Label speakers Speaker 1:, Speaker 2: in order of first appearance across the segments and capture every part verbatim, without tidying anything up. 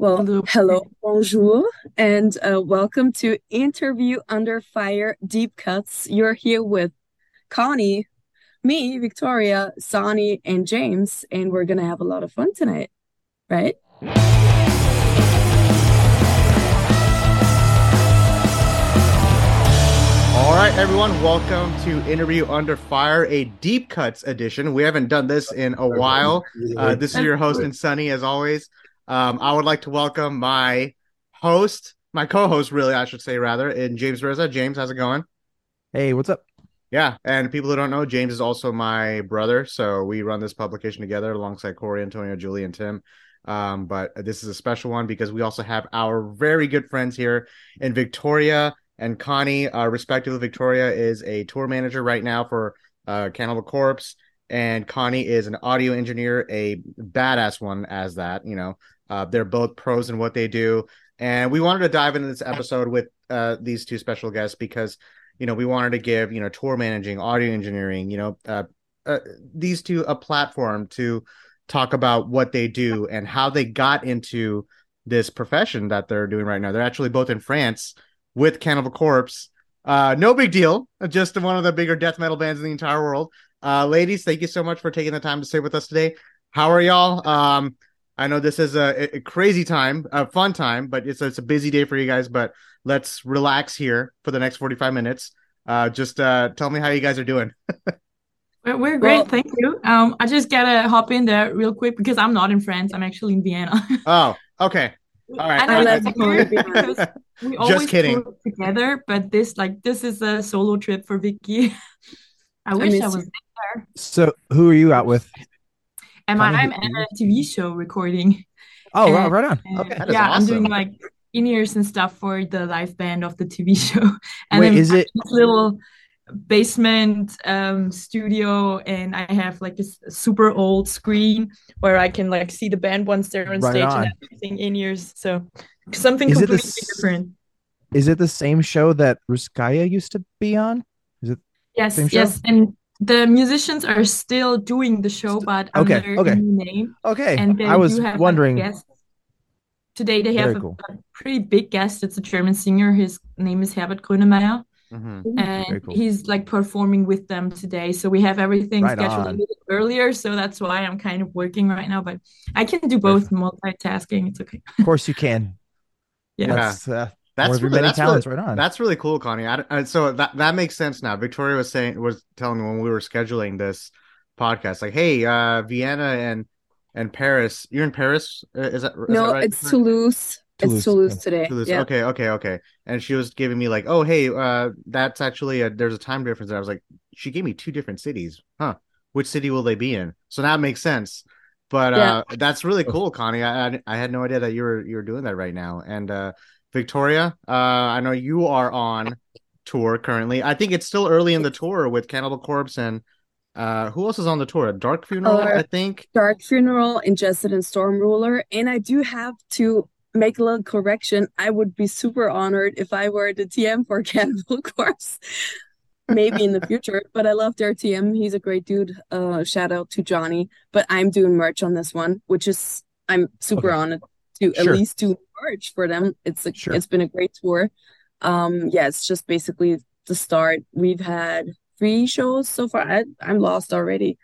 Speaker 1: Well,
Speaker 2: Hello.
Speaker 1: hello, bonjour, and uh, welcome to Interview Under Fire Deep Cuts. You're here with Connie, me, Victoria, Sonny, and James, and we're gonna have a lot of fun tonight, right?
Speaker 3: All right, everyone, welcome to Interview Under Fire, a deep cuts edition. We haven't done this in a while. Uh, this is your host and Sunny, as always. Um, I would like to welcome my host, my co-host, really, I should say, rather, and James Reza. James, how's it going?
Speaker 4: Hey, what's up?
Speaker 3: Yeah, and people who don't know, James is also my brother, so we run this publication together alongside Corey, Antonio, Julie, and Tim. Um, but this is a special one because we also have our very good friends here in Victoria and Connie, uh, respectively. Victoria is a tour manager right now for uh, Cannibal Corpse, and Connie is an audio engineer, a badass one as that. You know, uh, they're both pros in what they do, and we wanted to dive into this episode with uh, these two special guests because you know we wanted to give you know tour managing, audio engineering, you know, uh, uh, these two a platform to talk about what they do and how they got into this profession that they're doing right now. They're actually both in France with Cannibal Corpse. Uh, no big deal. Just one of the bigger death metal bands in the entire world. Uh, ladies, thank you so much for taking the time to sit with us today. How are y'all? Um, I know this is a, a crazy time, a fun time, but it's, it's a busy day for you guys, but let's relax here for the next forty-five minutes. Uh, just uh, tell me how you guys are doing.
Speaker 2: We're, we're
Speaker 1: Well,
Speaker 2: great, thank you. Um, I just gotta hop in there real quick because I'm not in France. I'm actually in Vienna.
Speaker 3: Oh, okay. All right.
Speaker 2: I
Speaker 1: I
Speaker 2: know
Speaker 1: love
Speaker 2: it's
Speaker 1: you,
Speaker 2: weird
Speaker 1: Connie.
Speaker 2: because we
Speaker 3: Just
Speaker 2: always
Speaker 3: kidding.
Speaker 2: tour together, but this like this is a solo trip for Vicky. I
Speaker 1: I
Speaker 2: wish I
Speaker 1: miss you.
Speaker 2: was there.
Speaker 4: So, who are you out with?
Speaker 2: And
Speaker 4: Connie,
Speaker 2: I'm
Speaker 4: who-
Speaker 2: at a T V show recording.
Speaker 4: Oh, wow,
Speaker 2: And
Speaker 4: right on.
Speaker 2: uh,
Speaker 4: Okay.
Speaker 3: That is
Speaker 2: yeah, I'm doing
Speaker 3: awesome.
Speaker 2: like in-ears and stuff for the live band of the T V show. And
Speaker 4: Wait,
Speaker 2: then
Speaker 4: is it?
Speaker 2: this little basement um studio, and I have like this super old screen where I can like see the band once they're on
Speaker 4: Right
Speaker 2: stage and
Speaker 4: on.
Speaker 2: everything in ears. So something
Speaker 4: Is it the
Speaker 2: completely
Speaker 4: s-
Speaker 2: different.
Speaker 4: is it the same show that Ruskaya used to be on? Is it the same
Speaker 2: Yes,
Speaker 4: show?
Speaker 2: yes. And the musicians are still doing the show,
Speaker 4: St-
Speaker 2: but under
Speaker 4: okay,
Speaker 2: a
Speaker 4: okay,
Speaker 2: new name.
Speaker 4: okay.
Speaker 2: And
Speaker 4: I
Speaker 2: they do
Speaker 4: was
Speaker 2: have like
Speaker 4: wondering.
Speaker 2: guests. Today they have
Speaker 4: Very
Speaker 2: a,
Speaker 4: cool.
Speaker 2: a pretty big guest. It's a German singer. His name is Herbert Grönemeyer.
Speaker 3: Mhm.
Speaker 4: Very
Speaker 2: And
Speaker 4: cool.
Speaker 2: he's like performing with them today. So we have everything
Speaker 4: Right
Speaker 2: scheduled a
Speaker 4: on.
Speaker 2: little earlier. So that's why I'm kind of working right now, but I can do both
Speaker 4: Perfect.
Speaker 2: multitasking. It's okay.
Speaker 4: Of course you can.
Speaker 2: Yeah.
Speaker 3: Yeah.
Speaker 4: That's uh, one
Speaker 3: That's
Speaker 4: of your
Speaker 3: really
Speaker 4: many
Speaker 3: that's really
Speaker 4: talents. Right on.
Speaker 3: that's really cool, Connie. I, I- so that that makes sense now. Victoria was saying was telling me when we were scheduling this podcast, like, hey, uh, Vienna and and Paris. You're in Paris, Uh, is that is that
Speaker 1: No,
Speaker 3: right,
Speaker 1: it's
Speaker 3: Victoria?
Speaker 1: Toulouse. It's
Speaker 4: Toulouse.
Speaker 1: Toulouse
Speaker 4: Yeah.
Speaker 1: today.
Speaker 3: Toulouse.
Speaker 1: Yeah.
Speaker 3: Okay, okay, okay. And she was giving me like, oh, hey, uh, that's actually a there's a time difference. And I was like, she gave me two different cities, huh? Which city will they be in? So that makes sense. But
Speaker 1: Yeah.
Speaker 3: uh, that's really
Speaker 4: Oh,
Speaker 3: cool, Connie. I, I I had no idea that you were you were doing that right now. And uh, Victoria, uh, I know you are on tour currently. I think it's still early in the tour with Cannibal Corpse and uh, who else is on the tour? Dark Funeral,
Speaker 1: Uh,
Speaker 3: I think.
Speaker 1: Dark Funeral, Ingested and Stormruler. And I do have to make a little correction. I would be super honored if I were the T M for Cannibal Corpse. Maybe in the future, but I love their T M. He's a great dude. Uh, shout out to Johnny. But I'm doing merch on this one, which is I'm super
Speaker 4: okay.
Speaker 1: honored to at
Speaker 4: Sure.
Speaker 1: least do merch for them. It's a,
Speaker 4: Sure.
Speaker 1: it's been a great tour. Um, yeah, it's just basically the start. We've had three shows so far. I, I'm lost already.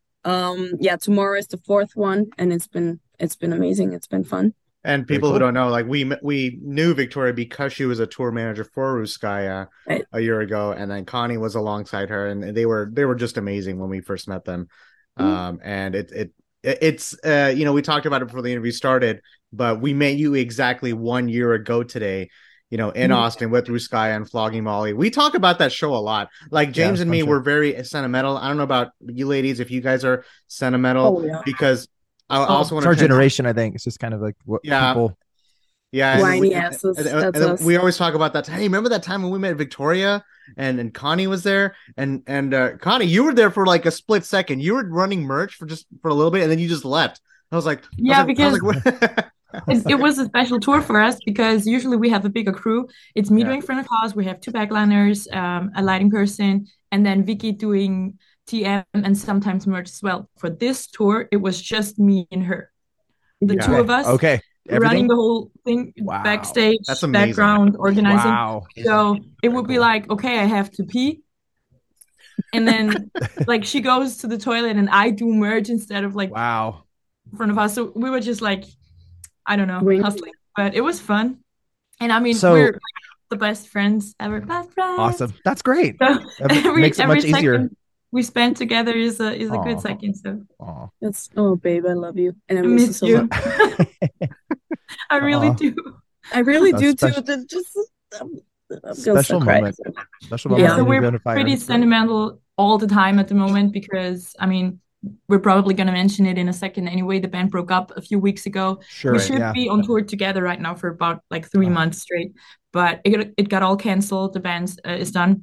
Speaker 1: Um, yeah, tomorrow is the fourth one, and it's been it's been amazing. It's been fun.
Speaker 3: And
Speaker 4: Very
Speaker 3: people who
Speaker 4: cool.
Speaker 3: don't know, like we we knew Victoria because she was a tour manager for Ruskaya
Speaker 1: Right.
Speaker 3: a year ago, and then Connie was alongside her, and they were they were just amazing when we first met them. Um, and it it it's uh you know we talked about it before the interview started, but we met you exactly one year ago today. You know, in
Speaker 1: Mhm.
Speaker 3: Austin with Ruskaya and Flogging Molly. We talk about that show a lot. Like
Speaker 4: Yeah,
Speaker 3: James
Speaker 4: it's a
Speaker 3: and
Speaker 4: fun
Speaker 3: me
Speaker 4: show.
Speaker 3: were very sentimental. I don't know about you ladies if you guys are sentimental
Speaker 1: Oh yeah.
Speaker 3: because I I
Speaker 2: Oh,
Speaker 3: also want
Speaker 4: It's our
Speaker 3: to trans-
Speaker 4: generation, I think. It's just kind of like what
Speaker 3: yeah.
Speaker 4: people.
Speaker 3: Yeah, and we
Speaker 1: Whiny
Speaker 3: and,
Speaker 1: asses.
Speaker 3: and,
Speaker 1: That's
Speaker 3: and we
Speaker 1: us.
Speaker 3: always talk about that. Hey, remember that time when we met Victoria and and Connie was there, and and uh, Connie, you were there for like a split second. You were running merch for just for a little bit, and then you just left. I was like, I was
Speaker 2: yeah,
Speaker 3: like, I
Speaker 2: because
Speaker 3: was like, what?
Speaker 2: it, it was a special tour for us because usually we have a bigger crew. It's me
Speaker 3: Yeah,
Speaker 2: doing front of house. We have two backliners, um, a lighting person, and then Vicky doing T M and sometimes merch as well. For this tour, it was just me and her, the two
Speaker 3: yeah,
Speaker 4: Okay.
Speaker 2: of us.
Speaker 4: Okay.
Speaker 2: running the whole thing,
Speaker 4: Wow.
Speaker 2: backstage,
Speaker 3: That's amazing.
Speaker 2: background, organizing.
Speaker 4: Wow.
Speaker 2: So it would be
Speaker 4: cool.
Speaker 2: like, okay, I have to pee. And then like she goes to the toilet and I do merge instead of like
Speaker 4: wow.
Speaker 2: in front of us. So we were just like, I don't know,
Speaker 1: Wink.
Speaker 2: hustling, but it was fun. And I mean,
Speaker 4: So-
Speaker 2: we're like, the best friends ever. Best friends.
Speaker 4: Awesome. That's great.
Speaker 2: So
Speaker 4: That
Speaker 2: every,
Speaker 4: makes it
Speaker 2: every
Speaker 4: much easier.
Speaker 2: second we spend together is a is a
Speaker 4: Aw.
Speaker 2: good second. So
Speaker 4: Aw.
Speaker 1: That's oh babe, I love you. And I
Speaker 2: I
Speaker 1: miss you
Speaker 2: miss
Speaker 1: so
Speaker 2: you.
Speaker 1: much.
Speaker 2: I really
Speaker 4: Aw.
Speaker 2: do.
Speaker 1: I really
Speaker 4: A
Speaker 1: do
Speaker 4: special-
Speaker 1: too. The- Just I'm, I'm gonna
Speaker 4: Special
Speaker 1: start crying.
Speaker 4: moment. Special
Speaker 1: Yeah.
Speaker 4: moment.
Speaker 2: So
Speaker 4: when you
Speaker 2: we're
Speaker 4: go to fire.
Speaker 2: pretty sentimental all the time at the moment because I mean we're probably going to mention it in a second anyway. The band broke up a few weeks ago.
Speaker 4: Sure.
Speaker 2: We should
Speaker 4: yeah.
Speaker 2: be on tour together right now for about like three
Speaker 4: Oh.
Speaker 2: months straight, but it got, it got all canceled. The band uh, is done.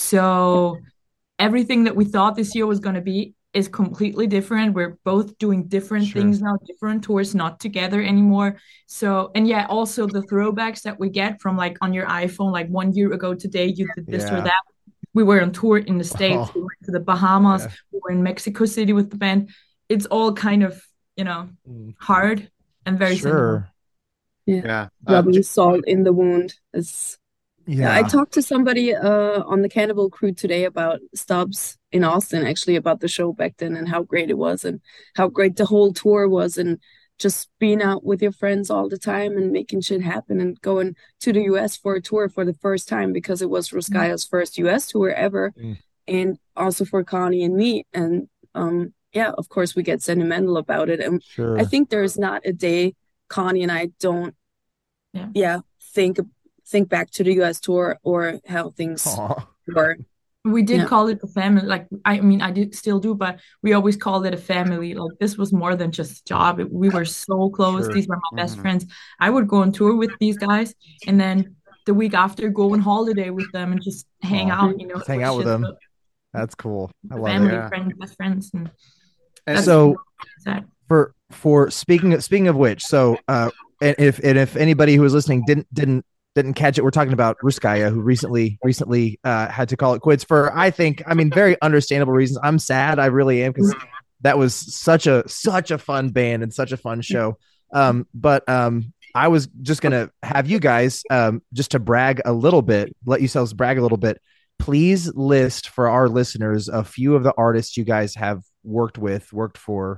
Speaker 2: So everything that we thought this year was going to be is completely different. We're both doing different
Speaker 4: Sure.
Speaker 2: things now, different tours, not together anymore. So, and yeah, also the throwbacks that we get from like on your iPhone, like one year ago today, you did this
Speaker 4: Yeah.
Speaker 2: or that. We were on tour in the States.
Speaker 4: Oh.
Speaker 2: We went to the Bahamas.
Speaker 4: Yeah.
Speaker 2: We were in Mexico City with the band. It's all kind of, you know,
Speaker 4: Mm.
Speaker 2: hard and very sentimental.
Speaker 4: Sure.
Speaker 3: Yeah. Uh,
Speaker 1: Rubbing salt in the wound. It's
Speaker 4: Yeah.
Speaker 1: I talked to somebody uh on the Cannibal crew today about Stubbs in Austin, actually, about the show back then and how great it was and how great the whole tour was and just being out with your friends all the time and making shit happen and going to the U S for a tour for the first time because it was Ruskaya's first U S tour ever,
Speaker 4: Mm.
Speaker 1: and also for Connie and me. And um yeah, of course we get sentimental about it. And
Speaker 4: Sure.
Speaker 1: I think there's not a day Connie and I don't
Speaker 2: Yeah.
Speaker 1: yeah think think back to the U S tour or how things
Speaker 4: Aw.
Speaker 1: were.
Speaker 2: We did
Speaker 1: Yeah.
Speaker 2: call it a family. Like, I mean, I did still do, but we always called it a family. Like, this was more than just a job. It- we were so close.
Speaker 4: Sure.
Speaker 2: These were my best
Speaker 3: Mhm.
Speaker 2: friends. I would go on tour with these guys and then the week after go on holiday with them and just hang
Speaker 4: Aw.
Speaker 2: out, you know.
Speaker 4: Just
Speaker 2: it
Speaker 4: hang
Speaker 2: was
Speaker 4: out with
Speaker 2: just
Speaker 4: them.
Speaker 2: a-
Speaker 4: That's cool. I
Speaker 2: a
Speaker 4: love
Speaker 2: family,
Speaker 4: it.
Speaker 3: Yeah.
Speaker 2: friends, best friends. And
Speaker 3: And
Speaker 2: that's
Speaker 4: So
Speaker 2: sad.
Speaker 4: for for speaking of speaking of which, so uh, and if and if anybody who was listening didn't didn't didn't catch it, we're talking about Ruskaya, who recently recently uh, had to call it quits for I think I mean very understandable reasons. I'm sad, I really am, because that was such a such a fun band and such a fun show. Um, but um, I was just gonna have you guys um just to brag a little bit, let yourselves brag a little bit. Please list for our listeners a few of the artists you guys have worked with, worked for.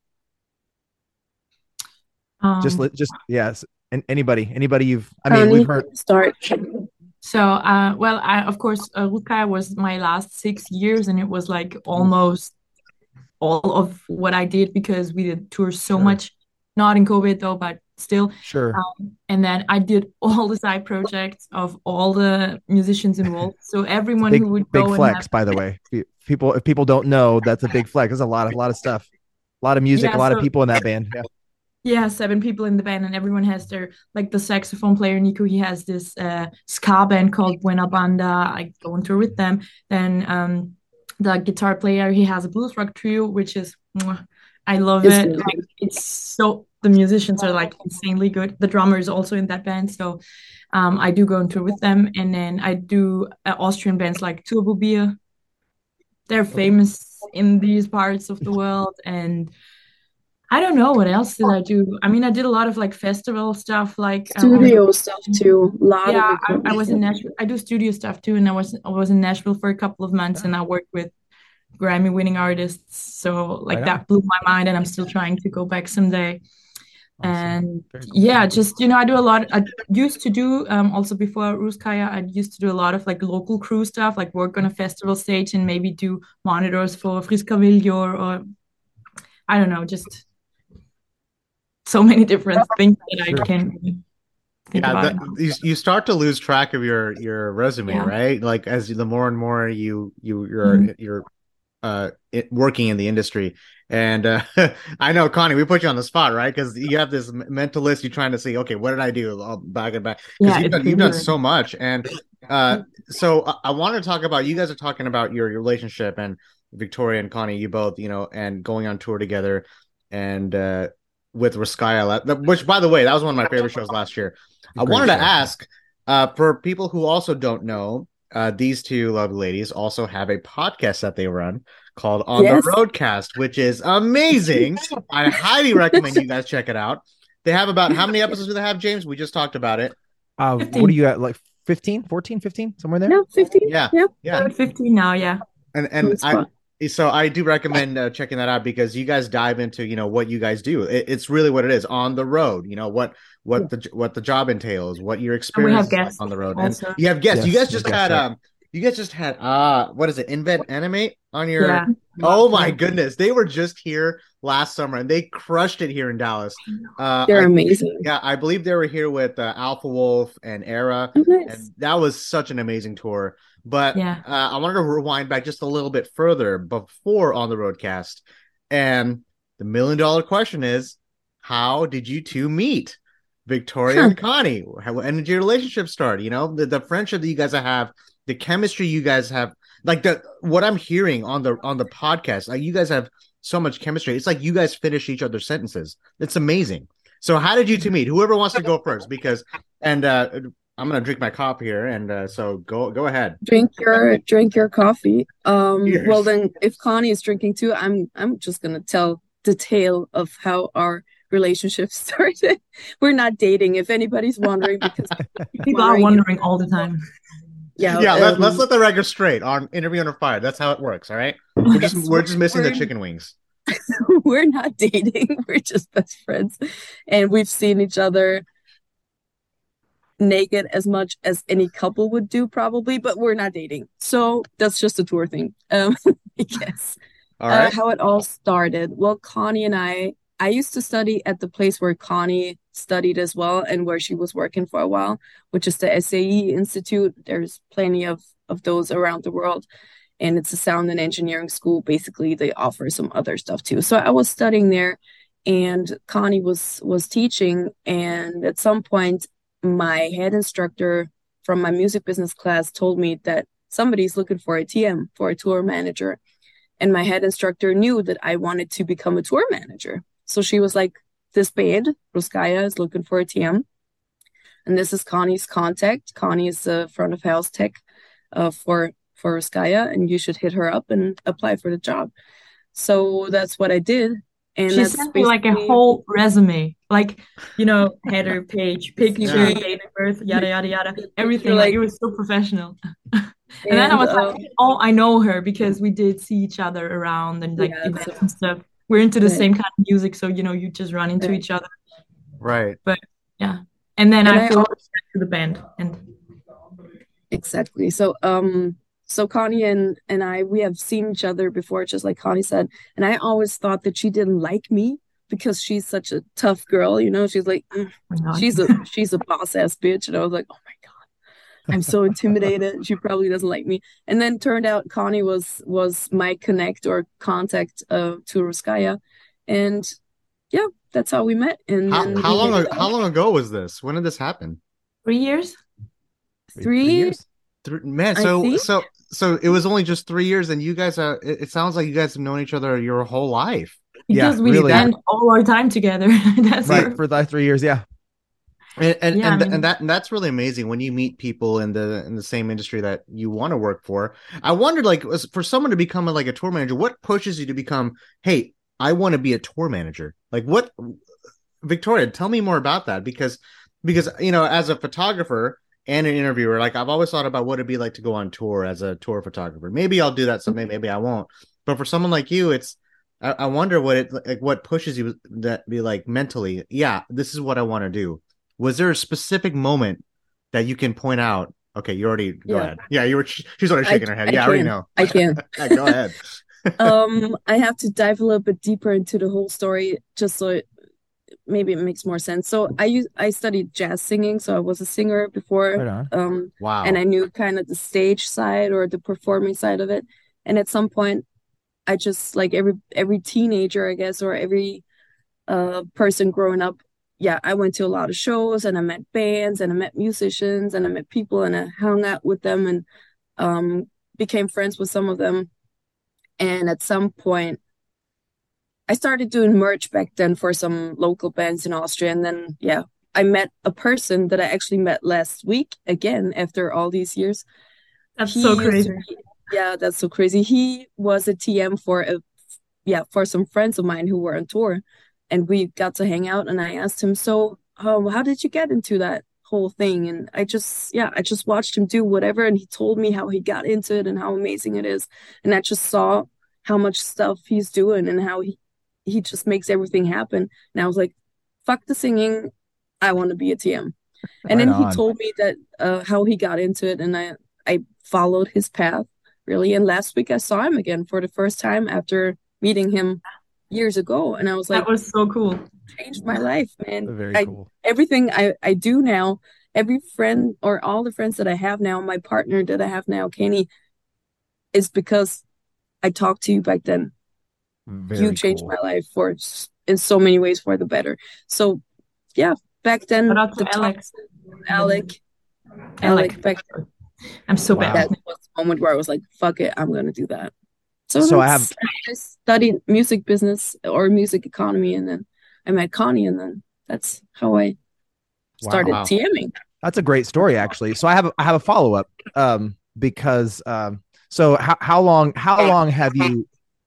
Speaker 2: Um,
Speaker 4: Just li- just yes, and anybody, anybody you've. I mean,
Speaker 1: Connie,
Speaker 4: we've heard.
Speaker 1: start.
Speaker 2: So, uh, well, I, of course, uh, Rutkaya was my last six years, and it was like almost all of what I did because we did tour so
Speaker 4: Sure.
Speaker 2: much, not in COVID though, but still.
Speaker 4: Sure.
Speaker 2: Um, and then I did all the side projects of all the musicians involved. So everyone
Speaker 4: Big
Speaker 2: who would
Speaker 4: big
Speaker 2: go
Speaker 4: flex,
Speaker 2: and have,
Speaker 4: by the way. If people if people don't know, that's a big flex. There's a lot of a lot of stuff, a lot of music,
Speaker 2: Yeah,
Speaker 4: a lot of
Speaker 2: so-
Speaker 4: people in that band. Yeah.
Speaker 2: yeah, seven people in the band, and everyone has their, like the saxophone player Nico, he has this uh, ska band called Buena Banda. I go on tour with them. Then um, the guitar player, he has a blues rock trio, which is, mwah, I love
Speaker 1: It's
Speaker 2: it.
Speaker 1: really
Speaker 2: Like, it's so, the musicians are like insanely good. The drummer is also in that band, so um, I do go on tour with them. And then I do uh, Austrian bands like Turbo Beer. They're famous in these parts of the world, and I don't know what else did I do. I mean, I did a lot of like festival stuff, like uh,
Speaker 1: Studio stuff too. A lot
Speaker 2: yeah,
Speaker 1: of
Speaker 2: I, I
Speaker 1: recording
Speaker 2: was in
Speaker 1: stuff.
Speaker 2: Nashville. I do studio stuff too, and I was I was in Nashville for a couple of months, and I worked with Grammy-winning artists. So like
Speaker 4: Right on.
Speaker 2: that blew my mind, and I'm still trying to go back someday.
Speaker 4: Awesome.
Speaker 2: And
Speaker 4: Very cool.
Speaker 2: yeah, just you know, I do a lot. I used to do um also before Ruskaya, I used to do a lot of like local crew stuff, like work on a festival stage and maybe do monitors for Friskavillior or I don't know, just so many different things that
Speaker 4: Sure.
Speaker 2: I can really think
Speaker 3: yeah,
Speaker 2: about.
Speaker 3: that, you, you start to lose track of your your resume,
Speaker 2: Yeah.
Speaker 3: right? Like as the more and more you you you're
Speaker 2: Mhm.
Speaker 3: you're uh it, working in the industry, and uh, I know Connie, we put you on the spot, right? Because you have this m- mental list. You're trying to see, okay, what did I do? I'll back and back because
Speaker 2: Yeah,
Speaker 3: you've
Speaker 2: it's
Speaker 3: done, you've done
Speaker 2: weird.
Speaker 3: so much, and uh, so I, I want to talk about you guys are talking about your, your relationship and Victoria and Connie, you both, you know, and going on tour together, and uh, with Ruskaya, which by the way, that was one of my favorite shows last year. I
Speaker 4: Great
Speaker 3: wanted to
Speaker 4: show.
Speaker 3: ask uh, for people who also don't know, uh, these two lovely ladies also have a podcast that they run called On
Speaker 1: Yes.
Speaker 3: the Roadcast, which is amazing. I highly recommend you guys check it out. They have about how many episodes do they have, James? We just talked about it.
Speaker 4: Uh, what are you at? Like fifteen, fourteen, fifteen, somewhere there?
Speaker 1: No, fifteen.
Speaker 3: Yeah,
Speaker 1: Yeah.
Speaker 3: yeah.
Speaker 2: fifteen now, yeah.
Speaker 3: And and
Speaker 1: That's
Speaker 3: I
Speaker 1: fun.
Speaker 3: so I do recommend uh, checking that out because you guys dive into, you know, what you guys do. It, it's really what it is on the road. You know what what the what the job entails, what your
Speaker 2: And we have
Speaker 3: experience is like
Speaker 2: guests
Speaker 3: on the road,
Speaker 2: also.
Speaker 3: and you have guests. You
Speaker 4: Yes,
Speaker 3: guys just
Speaker 4: we have
Speaker 3: had
Speaker 4: guests,
Speaker 3: um, you guys just had uh, what is it? Invent Animate on your.
Speaker 2: Yeah.
Speaker 3: Oh my goodness, they were just here last summer and they crushed it here in Dallas. Uh,
Speaker 1: They're
Speaker 3: I-
Speaker 1: amazing.
Speaker 3: Yeah, I believe they were here with uh, Alpha Wolf and Era,
Speaker 1: Oh, nice.
Speaker 3: and that was such an amazing tour. But
Speaker 2: Yeah.
Speaker 3: uh, I wanted to rewind back just a little bit further before on the roadcast, and the million dollar question is, how did you two meet, Victoria
Speaker 1: Huh.
Speaker 3: and Connie? How, when did your relationship start? You know, the, the friendship that you guys have, the chemistry you guys have, like the what I'm hearing on the on the podcast, like you guys have so much chemistry. It's like you guys finish each other's sentences. It's amazing. So how did you two meet? Whoever wants to go first, because and uh, I'm gonna drink my coffee here, and uh, so go go ahead.
Speaker 1: Drink your drink your coffee. Um,
Speaker 3: Cheers.
Speaker 1: well then, if Connie is drinking too, I'm I'm just gonna tell the tale of how our relationship started. We're not dating, if anybody's wondering, because
Speaker 2: People are wondering all the time.
Speaker 1: yeah,
Speaker 3: Yeah, let,
Speaker 1: um,
Speaker 3: let's let the record straight on Interview Under Fire. That's how it works. All right, we're just
Speaker 1: Yes,
Speaker 3: we're just missing the
Speaker 1: we're-
Speaker 3: chicken wings.
Speaker 1: we're not dating. We're just best friends, and we've seen each other naked as much as any couple would do, probably, but we're not dating. So that's just a tour thing. Um, I guess.
Speaker 3: All
Speaker 1: Uh,
Speaker 3: right.
Speaker 1: how it all started. Well, Connie and I, I used to study at the place where Connie studied as well, and where she was working for a while, which is the S A E Institute. There's plenty of of those around the world, and it's a sound and engineering school. Basically, they offer some other stuff too. So I was studying there, and Connie was was teaching, and at some point, my head instructor from my music business class told me that somebody's looking for a T M, for a tour manager. And my head instructor knew that I wanted to become a tour manager. So she was like, this band, Ruskaya, is looking for a T M. And this is Connie's contact. Connie is the front of house tech uh, for, for Ruskaya, and you should hit her up and apply for the job. So that's what I did. And
Speaker 2: She
Speaker 1: that's
Speaker 2: sent me like a
Speaker 1: basically-
Speaker 2: whole resume, like, you know, header, page, picture,
Speaker 3: Yeah.
Speaker 2: date of birth, yada, yada, yada,
Speaker 1: Picture,
Speaker 2: everything.
Speaker 1: like-
Speaker 2: Like, it was so professional. And then I was
Speaker 1: uh,
Speaker 2: like, oh, I know her because we did see each other around and like
Speaker 1: Yeah,
Speaker 2: events
Speaker 1: so-
Speaker 2: and stuff. We're into the
Speaker 1: Right.
Speaker 2: same kind of music, so you know, you just run into
Speaker 1: Right.
Speaker 2: each other.
Speaker 3: Right.
Speaker 2: Yeah. And then
Speaker 1: And
Speaker 2: I
Speaker 1: I
Speaker 2: flew to the band and
Speaker 1: Exactly. So, um, so Connie and and I, we have seen each other before, just like Connie said. And I always thought that she didn't like me because she's such a tough girl, you know. She's like, "Mm,
Speaker 2: oh my God.
Speaker 1: she's a she's a boss ass bitch, and I was like, oh my God, I'm so intimidated. She probably doesn't like me. And then turned out Connie was was my connect or contact uh to Ruskaya, and yeah, that's how we met. And
Speaker 3: How
Speaker 1: then
Speaker 3: how
Speaker 1: we
Speaker 3: long
Speaker 1: hit it
Speaker 3: how
Speaker 1: off.
Speaker 3: long ago was this? When did this happen?
Speaker 2: Three years?
Speaker 1: Three years?
Speaker 3: Three, man,
Speaker 1: I
Speaker 3: so
Speaker 1: think.
Speaker 3: so so it was only just three years, and you guys uh it, it sounds like you guys have known each other your whole life.
Speaker 4: Yeah,
Speaker 2: Because we
Speaker 4: really.
Speaker 2: spent all our time together. That's
Speaker 4: Right,
Speaker 2: our-
Speaker 4: for the three years, yeah.
Speaker 3: And and
Speaker 2: Yeah, I
Speaker 3: and, th-
Speaker 2: mean-
Speaker 3: and that and that's really amazing when you meet people in the in the same industry that you want to work for. I wondered, like, was- for someone to become a, like a tour manager, what pushes you to become, hey, I want to be a tour manager? Like, what, Victoria, tell me more about that, because because you know, as a photographer and an interviewer, like, I've always thought about what it'd be like to go on tour as a tour photographer. Maybe I'll do that someday, maybe I won't. But for someone like you, it's I, I wonder what it like what pushes you that be like mentally, yeah, this is what I want to do. Was there a specific moment that you can point out? Okay, you already go
Speaker 1: Yeah.
Speaker 3: ahead. Yeah, you were. She's already
Speaker 1: I-
Speaker 3: shaking her head.
Speaker 1: I
Speaker 3: Yeah, I already
Speaker 1: can.
Speaker 3: know.
Speaker 1: I can.
Speaker 3: Yeah, go ahead.
Speaker 1: um, I have to dive a little bit deeper into the whole story just so it maybe it makes more sense. So I use I studied jazz singing, so I was a singer before.
Speaker 4: Right on.
Speaker 1: Um,
Speaker 3: Wow.
Speaker 1: and I knew kind of the stage side or the performing side of it. And at some point, I just like every every teenager, I guess, or every uh person growing up, yeah, I went to a lot of shows and I met bands and I met musicians and I met people and I hung out with them and um became friends with some of them. And at some point, I started doing merch back then for some local bands in Austria. And then, yeah, I met a person that I actually met last week again after all these years.
Speaker 2: That's
Speaker 1: He
Speaker 2: so
Speaker 1: used to
Speaker 2: crazy.
Speaker 1: be- yeah, that's so crazy. He was a T M for a, yeah, for some friends of mine who were on tour. and we got to hang out, and I asked him, so um, how did you get into that whole thing? And I just, yeah, I just watched him do whatever, and he told me how he got into it and how amazing it is. And I just saw how much stuff he's doing and how he, he just makes everything happen. And I was like, fuck the singing. I want to be a T M. And
Speaker 4: Right
Speaker 1: then he
Speaker 4: on.
Speaker 1: told me that uh, how he got into it, and I, I followed his path, really. And last week I saw him again for the first time after meeting him years ago. And I was like,
Speaker 2: That was so cool.
Speaker 1: changed my life, man.
Speaker 4: Very
Speaker 1: I,
Speaker 4: cool.
Speaker 1: everything I, I do now, every friend or all the friends that I have now, my partner that I have now, Kenny, is because I talked to you back then.
Speaker 4: Very
Speaker 1: You changed
Speaker 4: cool.
Speaker 1: my life for in so many ways for the better. So yeah, back then,
Speaker 2: Shout out
Speaker 1: the
Speaker 2: to
Speaker 1: talk-
Speaker 2: Alex.
Speaker 1: Alec,
Speaker 2: Alec.
Speaker 1: Alec, back
Speaker 2: I'm so
Speaker 4: Wow.
Speaker 2: bad.
Speaker 1: that was the moment where I was like, fuck it, I'm gonna do that. So,
Speaker 4: So I
Speaker 1: that's- I studied music business or music economy, and then I met Connie, and then that's how I started
Speaker 3: Wow.
Speaker 1: TMing.
Speaker 4: That's a great story, actually. So I have a, I have a follow up, um, because um, so how how long how long have you?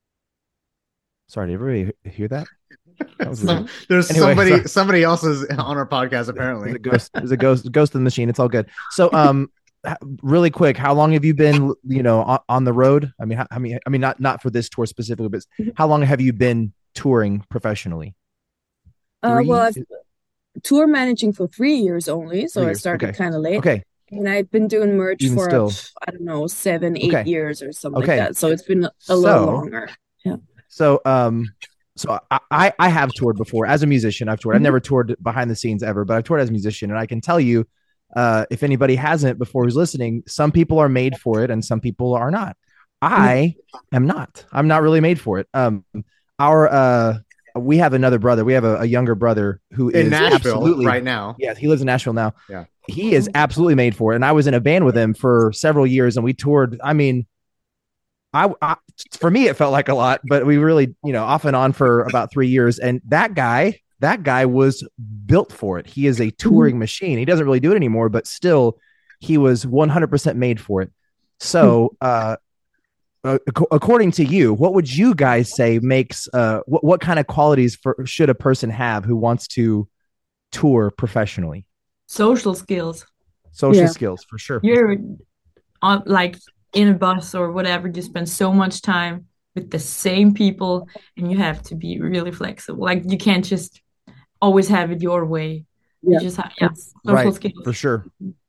Speaker 4: Sorry, did everybody hear that? That was
Speaker 3: So, there's
Speaker 4: Anyway,
Speaker 3: somebody
Speaker 4: sorry.
Speaker 3: somebody else is on our podcast apparently.
Speaker 4: There's a ghost. There's a ghost. Ghost in the machine. It's all good. So, um, h- really quick, how long have you been, you know, on, on the road? I mean, how, I mean, I mean, not not for this tour specifically, but how long have you been touring professionally?
Speaker 1: Uh,
Speaker 4: Three?
Speaker 1: well, I've tour managing for three years only, so
Speaker 4: Three
Speaker 1: I
Speaker 4: years,
Speaker 1: started
Speaker 4: okay.
Speaker 1: kind of late.
Speaker 4: Okay,
Speaker 1: And I've been doing merch
Speaker 4: Even
Speaker 1: for,
Speaker 4: still.
Speaker 1: I don't know, seven, eight
Speaker 4: Okay.
Speaker 1: years or something
Speaker 4: Okay.
Speaker 1: like that. So it's been a
Speaker 4: So-
Speaker 1: little longer.
Speaker 4: so um, so I, I I have toured before as a musician. I've toured. I've
Speaker 1: Mhm.
Speaker 4: never toured behind the scenes ever, but I've toured as a musician, and I can tell you, uh, if anybody hasn't before who's listening, some people are made for it, and some people are not. I am not. I'm not really made for it. Um, our uh, we have another brother. We have a, a younger brother who
Speaker 3: In
Speaker 4: is
Speaker 3: Nashville
Speaker 4: absolutely
Speaker 3: right now.
Speaker 4: Yes, he lives in Nashville now.
Speaker 3: Yeah.
Speaker 4: He is absolutely made for it. And I was in a band with him for several years, and we toured. I mean, I, I for me it felt like a lot, but we really, you know, off and on for about three years. And that guy, that guy was built for it. He is a touring machine. He doesn't really do it anymore, but still, he was one hundred percent made for it. So, uh, uh, ac- according to you, what would you guys say makes uh, what what kind of qualities for should a person have who wants to tour professionally?
Speaker 2: Social skills.
Speaker 4: Social
Speaker 1: Yeah.
Speaker 4: skills, for sure.
Speaker 2: You're on like in a bus or whatever, you spend so much time with the same people, and you have to be really flexible. Like you can't just always have it your way.
Speaker 1: Yeah.
Speaker 2: You just have yeah, social
Speaker 4: Right,
Speaker 2: skills.
Speaker 4: for sure.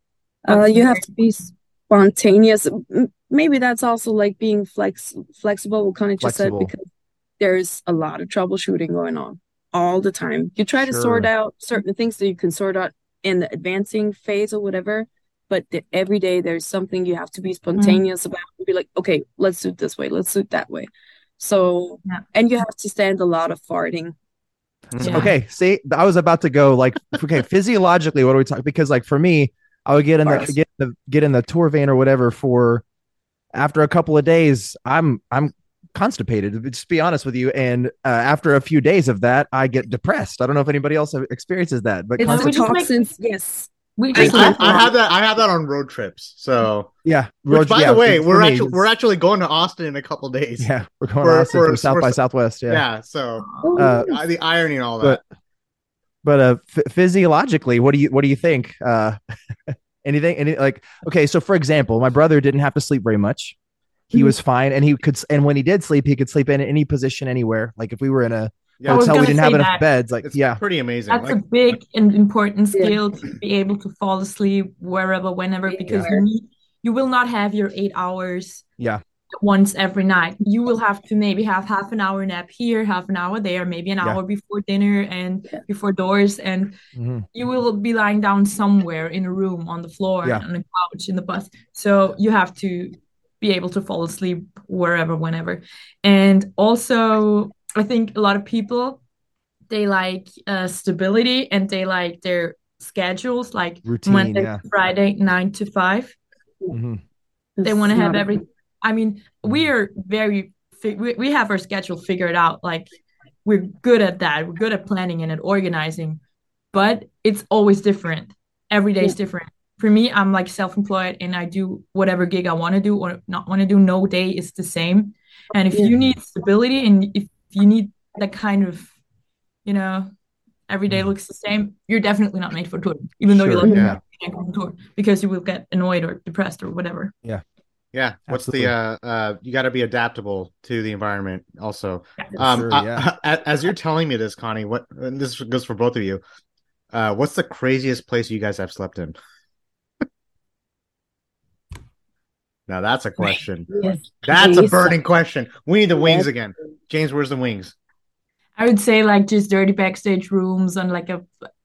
Speaker 1: Uh, you have to be spontaneous. M- Maybe that's also like being flex flexible, what Connie just
Speaker 4: Flexible.
Speaker 1: said, because there's a lot of troubleshooting going on all the time. You try to sort
Speaker 4: Sure.
Speaker 1: out certain things that you can sort out in the advancing phase or whatever, but the, every day there's something you have to be spontaneous about. Be like, okay, let's do it this way, let's do it that way. So,
Speaker 2: Yeah.
Speaker 1: and you have to stand a lot of farting.
Speaker 2: Yeah.
Speaker 4: Okay, see, I was about to go like, okay, physiologically, what are we talking? Because like for me, I would get in the
Speaker 1: Farts.
Speaker 4: get in the get in the tour van or whatever for after a couple of days, I'm I'm constipated. To just be honest with you, and uh, after a few days of that, I get depressed. I don't know if anybody else experiences that, but
Speaker 2: It's
Speaker 1: The
Speaker 2: we just make-
Speaker 1: toxins, yes.
Speaker 2: We
Speaker 3: I,
Speaker 2: just
Speaker 3: I,
Speaker 2: left
Speaker 3: I
Speaker 2: one.
Speaker 3: have that. I have that on road trips. So,
Speaker 4: yeah.
Speaker 3: which,
Speaker 4: road-
Speaker 3: by
Speaker 4: yeah,
Speaker 3: the way,
Speaker 4: for
Speaker 3: we're
Speaker 4: me,
Speaker 3: actually we're
Speaker 4: it's-
Speaker 3: actually going to Austin in a couple days.
Speaker 4: yeah, we're going
Speaker 3: for-
Speaker 4: to Austin
Speaker 3: for-
Speaker 4: for South
Speaker 3: for-
Speaker 4: by Southwest.
Speaker 3: Yeah.
Speaker 4: Yeah,
Speaker 3: So
Speaker 1: Oh,
Speaker 4: Uh,
Speaker 1: nice.
Speaker 3: uh, the irony and all that.
Speaker 4: but but uh, f- physiologically, what do you what do you think? Uh, anything? Any like? Okay, so for example, my brother didn't have to sleep very much. He
Speaker 1: Mhm.
Speaker 4: was fine, and he could. And when he did sleep, he could sleep in any position, anywhere. Like if we were in a
Speaker 3: yeah,
Speaker 2: I was
Speaker 4: hotel, we
Speaker 2: gonna
Speaker 4: didn't have
Speaker 2: say
Speaker 4: enough
Speaker 2: that.
Speaker 4: beds. Like
Speaker 3: it's
Speaker 4: yeah,
Speaker 3: pretty amazing.
Speaker 2: That's
Speaker 3: Like,
Speaker 2: a big and important
Speaker 1: Yeah.
Speaker 2: skill to be able to fall asleep wherever, whenever, because
Speaker 1: Yeah.
Speaker 2: you need, you will not have your eight hours
Speaker 4: yeah,
Speaker 2: once every night. You will have to maybe have half an hour nap here, half an hour there, maybe an
Speaker 4: Yeah.
Speaker 2: hour before dinner and
Speaker 1: Yeah.
Speaker 2: before doors, and
Speaker 4: Mhm.
Speaker 2: you will be lying down somewhere in a room, on the floor,
Speaker 4: Yeah.
Speaker 2: on a couch, in the bus. So you have to be able to fall asleep wherever, whenever. And also, I think a lot of people, they like uh, stability, and they like their schedules, like
Speaker 4: routine.
Speaker 2: Monday
Speaker 4: Yeah,
Speaker 2: to Friday, nine to five.
Speaker 4: Mhm.
Speaker 2: They
Speaker 1: It's
Speaker 2: want to have
Speaker 1: not a-
Speaker 2: every. I mean, we are very. fi- We, we have our schedule figured out. Like we're good at that. We're good at planning and at organizing, but it's always different. Every day is
Speaker 1: Yeah.
Speaker 2: different. For me, I'm like self-employed, and I do whatever gig I want to do or not want to do. No day is the same. And if
Speaker 1: Yeah.
Speaker 2: you need stability, and if you need that kind of you know, every day looks the same, you're definitely not made for touring, even though you
Speaker 3: Sure,
Speaker 2: love
Speaker 3: yeah.
Speaker 2: to tour, because you will get annoyed or depressed or whatever.
Speaker 4: Yeah.
Speaker 3: Yeah. What's
Speaker 4: Absolutely.
Speaker 3: the uh uh you got to be adaptable to the environment also.
Speaker 2: Yeah.
Speaker 3: Um
Speaker 4: Sure,
Speaker 3: I-
Speaker 4: yeah.
Speaker 3: I- as you're telling me this, Connie, what and this goes for both of you. Uh what's the craziest place you guys have slept in? Now that's a question.
Speaker 1: Yes.
Speaker 3: That's a
Speaker 1: Please.
Speaker 3: burning question. We need the wings
Speaker 1: Yes.
Speaker 3: again. James, where's the wings?
Speaker 2: I would say like just dirty backstage rooms on like a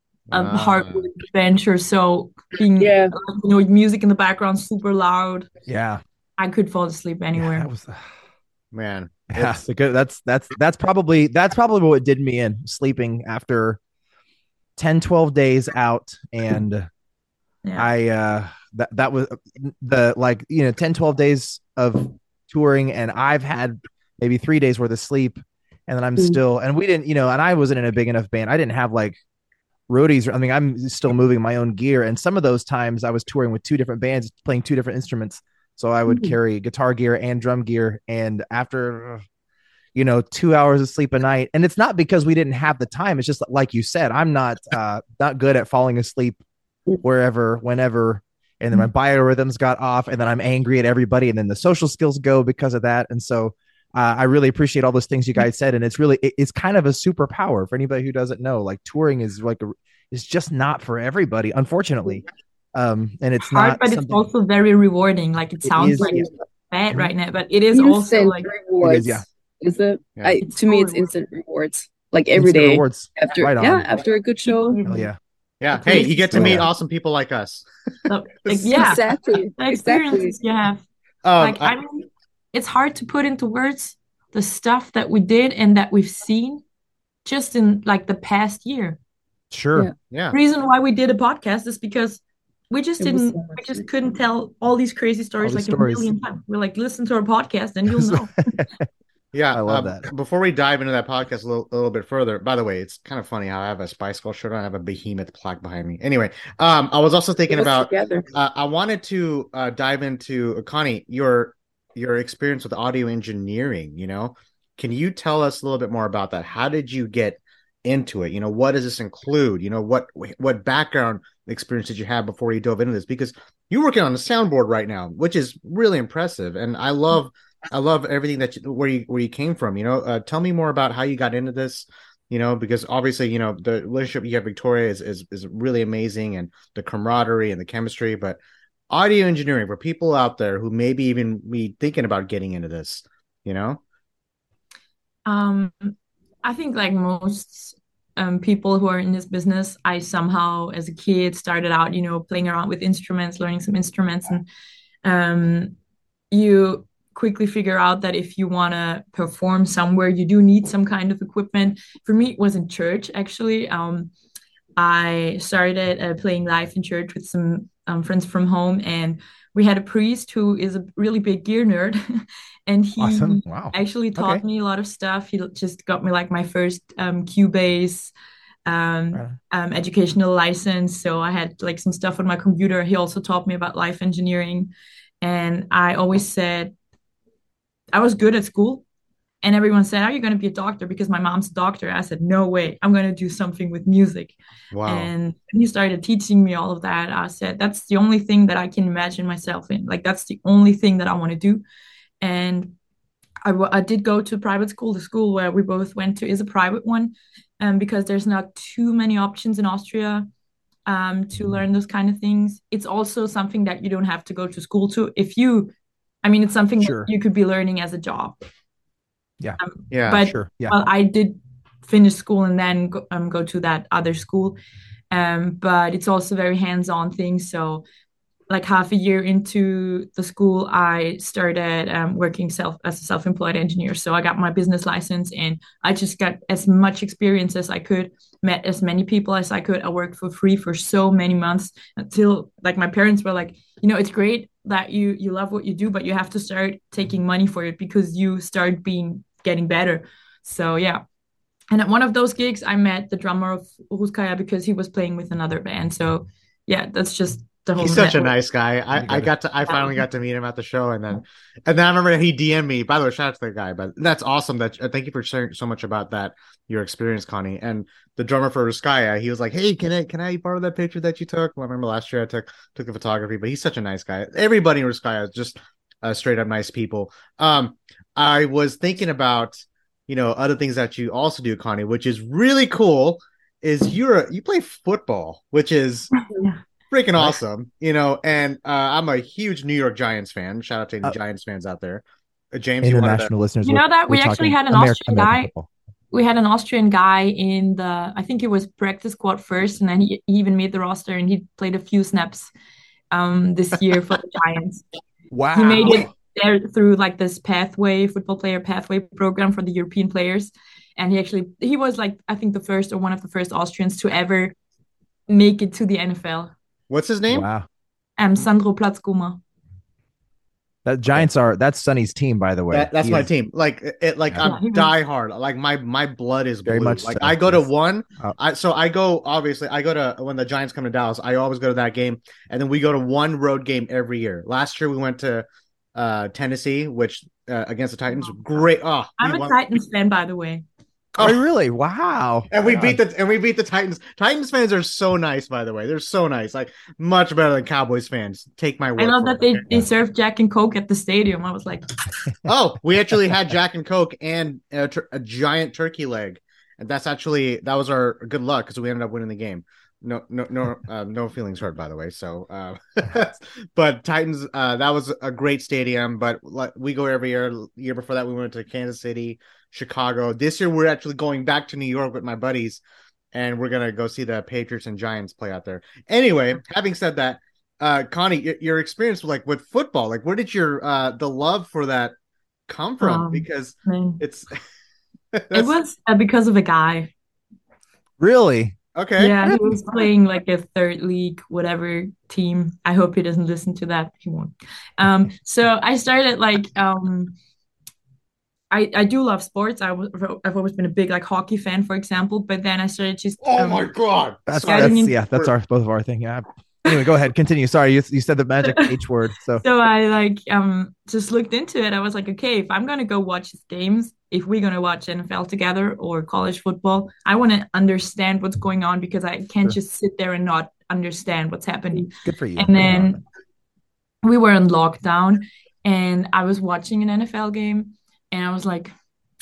Speaker 2: a
Speaker 3: Ah.
Speaker 2: hardwood bench or so, being
Speaker 1: Yeah.
Speaker 2: you know, music in the background super loud.
Speaker 4: Yeah.
Speaker 2: I could fall asleep
Speaker 4: Yeah,
Speaker 2: anywhere.
Speaker 4: that was
Speaker 3: Man.
Speaker 4: yeah,
Speaker 3: it's-
Speaker 4: so good. That's that's that's probably that's probably what did me in, sleeping after ten, twelve days out. And
Speaker 2: Yeah.
Speaker 4: I uh that that was the like, you know, ten, twelve days of touring, and I've had maybe three days worth of sleep, and then I'm
Speaker 1: Mm.
Speaker 4: still, and we didn't, you know, and I wasn't in a big enough band. I didn't have like roadies. I mean, I'm still moving my own gear, and some of those times I was touring with two different bands, playing two different instruments. So I would
Speaker 1: Mm.
Speaker 4: carry guitar gear and drum gear, and after, you know, two hours of sleep a night, and it's not because we didn't have the time. It's just like you said, I'm not uh, not good at falling asleep wherever, whenever, and then my biorhythms got off, and then I'm angry at everybody, and then the social skills go because of that. And so uh, I really appreciate all those things you guys said, and it's really it, it's kind of a superpower for anybody who doesn't know. Like, touring is like a, it's just not for everybody, unfortunately. Um, and it's
Speaker 2: Hard,
Speaker 4: not
Speaker 2: but it's
Speaker 4: something-
Speaker 2: also very rewarding. Like, it
Speaker 4: It
Speaker 2: sounds
Speaker 4: is,
Speaker 2: like
Speaker 4: yeah.
Speaker 2: it's bad right now, but it is also
Speaker 1: Instant
Speaker 2: like
Speaker 1: rewards.
Speaker 4: It is, yeah.
Speaker 1: Is it?
Speaker 3: Yeah.
Speaker 1: I,
Speaker 2: It's
Speaker 1: to me,
Speaker 2: so
Speaker 1: it's
Speaker 2: rewarding.
Speaker 1: instant rewards. Like every
Speaker 4: instant
Speaker 1: day
Speaker 4: rewards.
Speaker 1: after,
Speaker 4: Right on.
Speaker 1: yeah, after a good show.
Speaker 4: Hell yeah.
Speaker 3: Yeah.
Speaker 2: The
Speaker 3: Hey, you get to
Speaker 4: places-
Speaker 3: meet
Speaker 4: Yeah.
Speaker 3: awesome people like us.
Speaker 2: So, like, yeah,
Speaker 1: Exactly.
Speaker 2: the
Speaker 1: Exactly.
Speaker 2: experiences you have.
Speaker 3: Um,
Speaker 2: Like, I mean, it's hard to put into words the stuff that we did and that we've seen just in like the past year.
Speaker 4: Sure.
Speaker 1: Yeah.
Speaker 3: yeah.
Speaker 2: The reason why we did a podcast is because we just
Speaker 1: It was
Speaker 2: didn't,
Speaker 1: so
Speaker 2: we
Speaker 1: much
Speaker 2: just
Speaker 1: fun.
Speaker 2: couldn't tell all these crazy stories
Speaker 4: these
Speaker 2: like
Speaker 4: stories.
Speaker 2: a million times. We're like, listen to our podcast and you'll know.
Speaker 3: Yeah,
Speaker 4: I love
Speaker 3: uh,
Speaker 4: that.
Speaker 3: Before we dive into that podcast a little, a little bit further, by the way, it's kind of funny how I have a Spice Girl shirt on. I have a behemoth plaque behind me. Anyway, um, I was also thinking
Speaker 1: Us
Speaker 3: about.
Speaker 1: together.
Speaker 3: Uh, I wanted to uh, dive into uh, Connie, your your experience with audio engineering. You know, can you tell us a little bit more about that? How did you get into it? You know, what does this include? You know, what what background experience did you have before you dove into this? Because you're working on a soundboard right now, which is really impressive, and I love. I love everything that you, where you where you came from. You know, uh, tell me more about how you got into this. You know, because obviously, you know, the relationship you have with Victoria is is is really amazing, and the camaraderie and the chemistry. But audio engineering for people out there who maybe even be thinking about getting into this, you know.
Speaker 2: Um, I think like most um, people who are in this business, I somehow, as a kid, started out, you know, playing around with instruments, learning some instruments, and um, you quickly figure out that if you want to perform somewhere, you do need some kind of equipment. For me, it was in church, actually. Um, I started uh, playing live in church with some um, friends from home, and we had a priest who is a really big gear nerd, and he
Speaker 4: Awesome. Wow.
Speaker 2: actually taught
Speaker 4: Okay.
Speaker 2: me a lot of stuff. He just got me like my first um, Cubase um,
Speaker 4: Right.
Speaker 2: um, educational license, so I had like some stuff on my computer. He also taught me about live engineering, and I always said I was good at school, and everyone said, "Are you going to be a doctor?" Because my mom's a doctor. I said, "No way, I'm going to do something with music."
Speaker 3: Wow.
Speaker 2: And he started teaching me all of that. I said, "That's the only thing that I can imagine myself in. Like, that's the only thing that I want to do." And I, w- I did go to private school. The school where we both went to is a private one, um, because there's not too many options in Austria um, to learn those kind of things. It's also something that you don't have to go to school to. If you, I mean, it's something
Speaker 4: Sure.
Speaker 2: that you could be learning as a job.
Speaker 4: Yeah.
Speaker 2: Um,
Speaker 3: Yeah.
Speaker 2: but
Speaker 4: Sure. Yeah.
Speaker 2: well, I did finish school and then go, um, go to that other school. Um, but it's also very hands-on thing. So like half a year into the school, I started um, working self as a self-employed engineer. So I got my business license, and I just got as much experience as I could, met as many people as I could. I worked for free for so many months until like my parents were like, you know, it's great that you you love what you do, but you have to start taking money for it because you start being getting better. So yeah. And at one of those gigs, I met the drummer of Ruskaya because he was playing with another band. So yeah, that's just the whole
Speaker 3: He's such a
Speaker 2: network.
Speaker 3: nice guy. I, I got to I finally got to meet him at the show, and then and then I remember he D M'd me. By the way, shout out to the guy, but that's awesome. That uh, thank you for sharing so much about that your experience, Connie. And the drummer for Ruskaya, he was like, "Hey, can I can I borrow that picture that you took?" Well, I remember last year I took took the photography, but he's such a nice guy. Everybody in Ruskaya is just uh, straight up nice people. Um, I was thinking about you know other things that you also do, Connie, which is really cool. Is you're you play football, which is
Speaker 2: Yeah.
Speaker 3: freaking awesome, you know, and uh, I'm a huge New York Giants fan. Shout out to any
Speaker 4: Uh,
Speaker 3: Giants fans out there. Uh, James, you wanted to...
Speaker 4: International listeners,
Speaker 2: You know
Speaker 4: we're-
Speaker 2: that
Speaker 4: we're
Speaker 2: we actually
Speaker 4: talking
Speaker 2: had an
Speaker 4: American-
Speaker 2: Austrian
Speaker 4: American
Speaker 2: guy.
Speaker 4: football.
Speaker 2: We had an Austrian guy in the, I think it was practice squad first, and then he, he even made the roster, and he played a few snaps um this year for the Giants.
Speaker 4: Wow.
Speaker 2: He made it there through like this pathway, football player pathway program for the European players. And he actually, he was like, I think the first or one of the first Austrians to ever make it to the N F L.
Speaker 3: What's his name?
Speaker 4: Wow.
Speaker 2: Um, Sandro Platzgummer.
Speaker 4: That Giants are that's Sonny's team, by the way.
Speaker 3: That, that's
Speaker 4: He
Speaker 3: my
Speaker 4: is-
Speaker 3: team. Like it, like
Speaker 4: Yeah.
Speaker 3: I'm
Speaker 2: Yeah, he was-
Speaker 3: die hard. Like my my blood is
Speaker 4: Very
Speaker 3: blue.
Speaker 4: much
Speaker 3: Like
Speaker 4: so.
Speaker 3: I go to
Speaker 4: Yes.
Speaker 3: one.
Speaker 4: Oh.
Speaker 3: I so I go obviously I go to when the Giants come to Dallas. I always go to that game, and then we go to one road game every year. Last year we went to uh Tennessee, which uh, against the Titans. Great. Oh,
Speaker 2: I'm
Speaker 3: we
Speaker 2: a
Speaker 3: won-
Speaker 2: Titans fan, by the way.
Speaker 4: Oh, really? Wow.
Speaker 3: And we
Speaker 4: God.
Speaker 3: beat the and we beat the Titans. Titans fans are so nice, by the way. They're so nice, like much better than Cowboys fans. Take my word.
Speaker 2: I love
Speaker 3: for
Speaker 2: that
Speaker 3: it.
Speaker 2: they, they served Jack and Coke at the stadium. I was like,
Speaker 3: Oh, we actually had Jack and Coke and a, tur- a giant turkey leg, and that's actually that was our good luck because we ended up winning the game. No, no, no, uh, no feelings hurt, by the way. So, uh, but Titans, uh, that was a great stadium. But like, we go every year. Year before that, we went to Kansas City, Chicago. This year, we're actually going back to New York with my buddies, and we're gonna go see the Patriots and Giants play out there. Anyway, having said that, uh, Connie, your, your experience like with football, like where did your uh the love for that come from?
Speaker 2: Um,
Speaker 3: Because
Speaker 2: man.
Speaker 3: it's
Speaker 2: It was uh, because of a guy.
Speaker 4: Really?
Speaker 3: okay.
Speaker 2: Yeah, he was playing like a third league, whatever team. I hope he doesn't listen to that. He won't. Um, so I started like um, I I do love sports. I was I've always been a big like hockey fan, for example. But then I started just
Speaker 3: Oh
Speaker 2: um,
Speaker 3: my god.
Speaker 4: That's,
Speaker 2: Yeah, I
Speaker 4: that's
Speaker 2: didn't-
Speaker 4: yeah, that's our both of our thing. Yeah. Anyway, go ahead. Continue. Sorry, you, you said the magic H word. So
Speaker 2: So I like um just looked into it. I was like, okay, if I'm gonna go watch his games, if we're gonna watch N F L together or college football, I want to understand what's going on because I can't
Speaker 4: Sure.
Speaker 2: just sit there and not understand what's happening.
Speaker 4: good for you.
Speaker 2: And then we were in lockdown, and I was watching an N F L game, and I was like,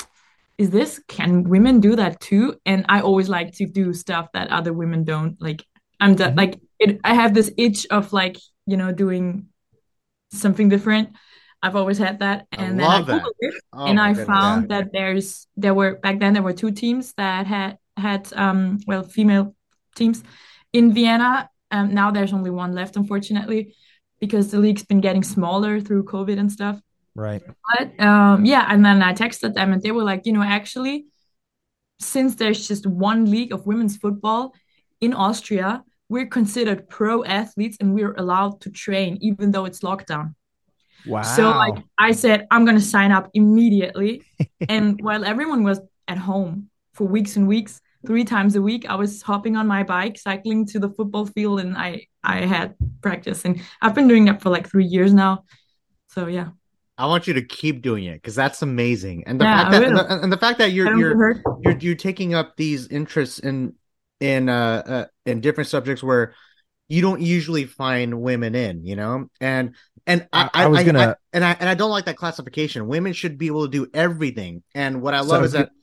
Speaker 2: is this, can women do that too? And I always like to do stuff that other women don't. Like I'm the,
Speaker 4: Mhm.
Speaker 2: like it, I have this itch of like, you know, doing something different. I've always had that.
Speaker 3: I
Speaker 2: And then
Speaker 3: love
Speaker 2: I
Speaker 3: that.
Speaker 2: Googled it,
Speaker 3: Oh
Speaker 2: and
Speaker 3: my
Speaker 2: I
Speaker 3: goodness.
Speaker 2: found that there's there were back then there were two teams that had had um well female teams in Vienna. Um, now there's only one left, unfortunately, because the league's been getting smaller through COVID and stuff.
Speaker 4: Right.
Speaker 2: But um, yeah, and then I texted them, and they were like, you know, actually, since there's just one league of women's football in Austria, we're considered pro athletes and we're allowed to train even though it's lockdown.
Speaker 4: Wow.
Speaker 2: So like I said, I'm gonna sign up immediately. And while everyone was at home for weeks and weeks, three times a week, I was hopping on my bike, cycling to the football field, and I I had practice. And I've been doing that for like three years now. So yeah.
Speaker 3: I want you to keep doing it because that's amazing. And the
Speaker 2: Yeah,
Speaker 3: fact
Speaker 2: I
Speaker 3: that and
Speaker 2: will.
Speaker 3: the, and the fact that
Speaker 2: I
Speaker 3: you're
Speaker 2: don't get
Speaker 3: you're
Speaker 2: hurt.
Speaker 3: you're you're taking up these interests in in uh, uh in different subjects where you don't usually find women in, you know, and and I
Speaker 4: I-
Speaker 3: I,
Speaker 4: I was
Speaker 3: I-
Speaker 4: gonna-
Speaker 3: I- and I and I don't like that classification. Women should be able to do everything. And what I love
Speaker 4: So
Speaker 3: is that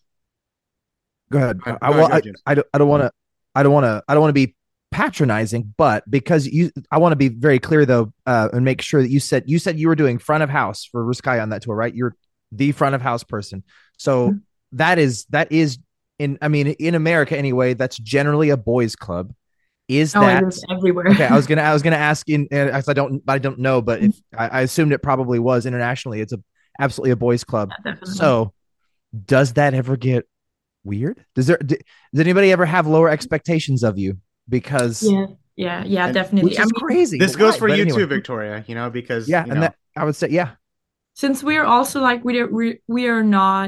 Speaker 4: Go ahead.
Speaker 3: Go ahead,
Speaker 4: I,
Speaker 3: go
Speaker 4: well,
Speaker 3: ahead,
Speaker 4: I,
Speaker 3: James.
Speaker 4: I, don't- I don't want to. I don't want to. I don't want to be patronizing, but because you, I want to be very clear though, uh, and make sure that you said you said you were doing front of house for Ruskaya on that tour, right? You're the front of house person. So
Speaker 2: Mhm.
Speaker 4: that is that is in. I mean, in America anyway, that's generally a boys' club. Is
Speaker 2: Oh,
Speaker 4: that
Speaker 2: it is everywhere.
Speaker 4: okay? I was gonna. I was gonna ask in. Uh, I don't. I don't know, but if I, I assumed it probably was internationally, it's a absolutely a boys' club.
Speaker 2: Yeah, definitely.
Speaker 4: So, does that ever get weird? Does there? d- Does anybody ever have lower expectations of you? Because
Speaker 2: yeah, yeah, yeah,
Speaker 3: And-
Speaker 2: definitely.
Speaker 4: which
Speaker 2: I
Speaker 4: is
Speaker 2: mean,
Speaker 4: crazy.
Speaker 3: this
Speaker 4: but
Speaker 3: goes
Speaker 4: why?
Speaker 3: for
Speaker 4: But
Speaker 3: you
Speaker 4: anyway.
Speaker 3: too, Victoria. You know, because
Speaker 4: Yeah,
Speaker 3: you
Speaker 4: and
Speaker 3: know,
Speaker 4: that I would say, yeah,
Speaker 2: since we're also like we are we, we are not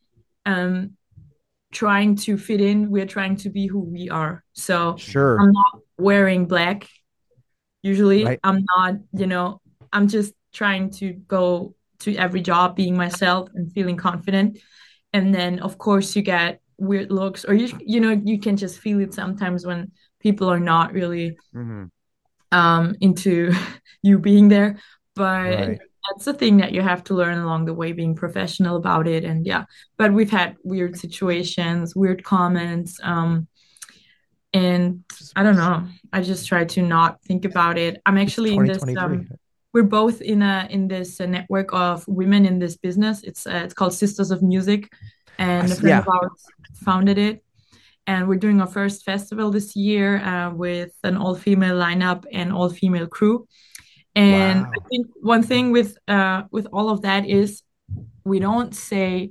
Speaker 2: um trying to fit in, we're trying to be who we are. So
Speaker 4: sure.
Speaker 2: I'm not wearing black, Usually
Speaker 4: Right.
Speaker 2: I'm not, you know, I'm just trying to go to every job being myself and feeling confident. And then of course you get weird looks, or you you know, you can just feel it sometimes when people are not really
Speaker 3: Mm-hmm.
Speaker 2: um into you being there. But
Speaker 4: Right.
Speaker 2: that's the thing that you have to learn along the way, being professional about it. And yeah, but we've had weird situations, weird comments, um and I don't know, I just try to not think about it. I'm
Speaker 4: It's
Speaker 2: actually in this
Speaker 4: twenty twenty-three.
Speaker 2: um we're both in a in this uh, network of women in this business. It's uh, it's called Sisters of Music,
Speaker 4: I
Speaker 2: and a
Speaker 4: s-
Speaker 2: friend
Speaker 4: yeah.
Speaker 2: of ours founded it. And we're doing our first festival this year uh, with an all-female lineup and all-female crew. And I
Speaker 4: Wow.
Speaker 2: think one thing with uh with all of that is we don't say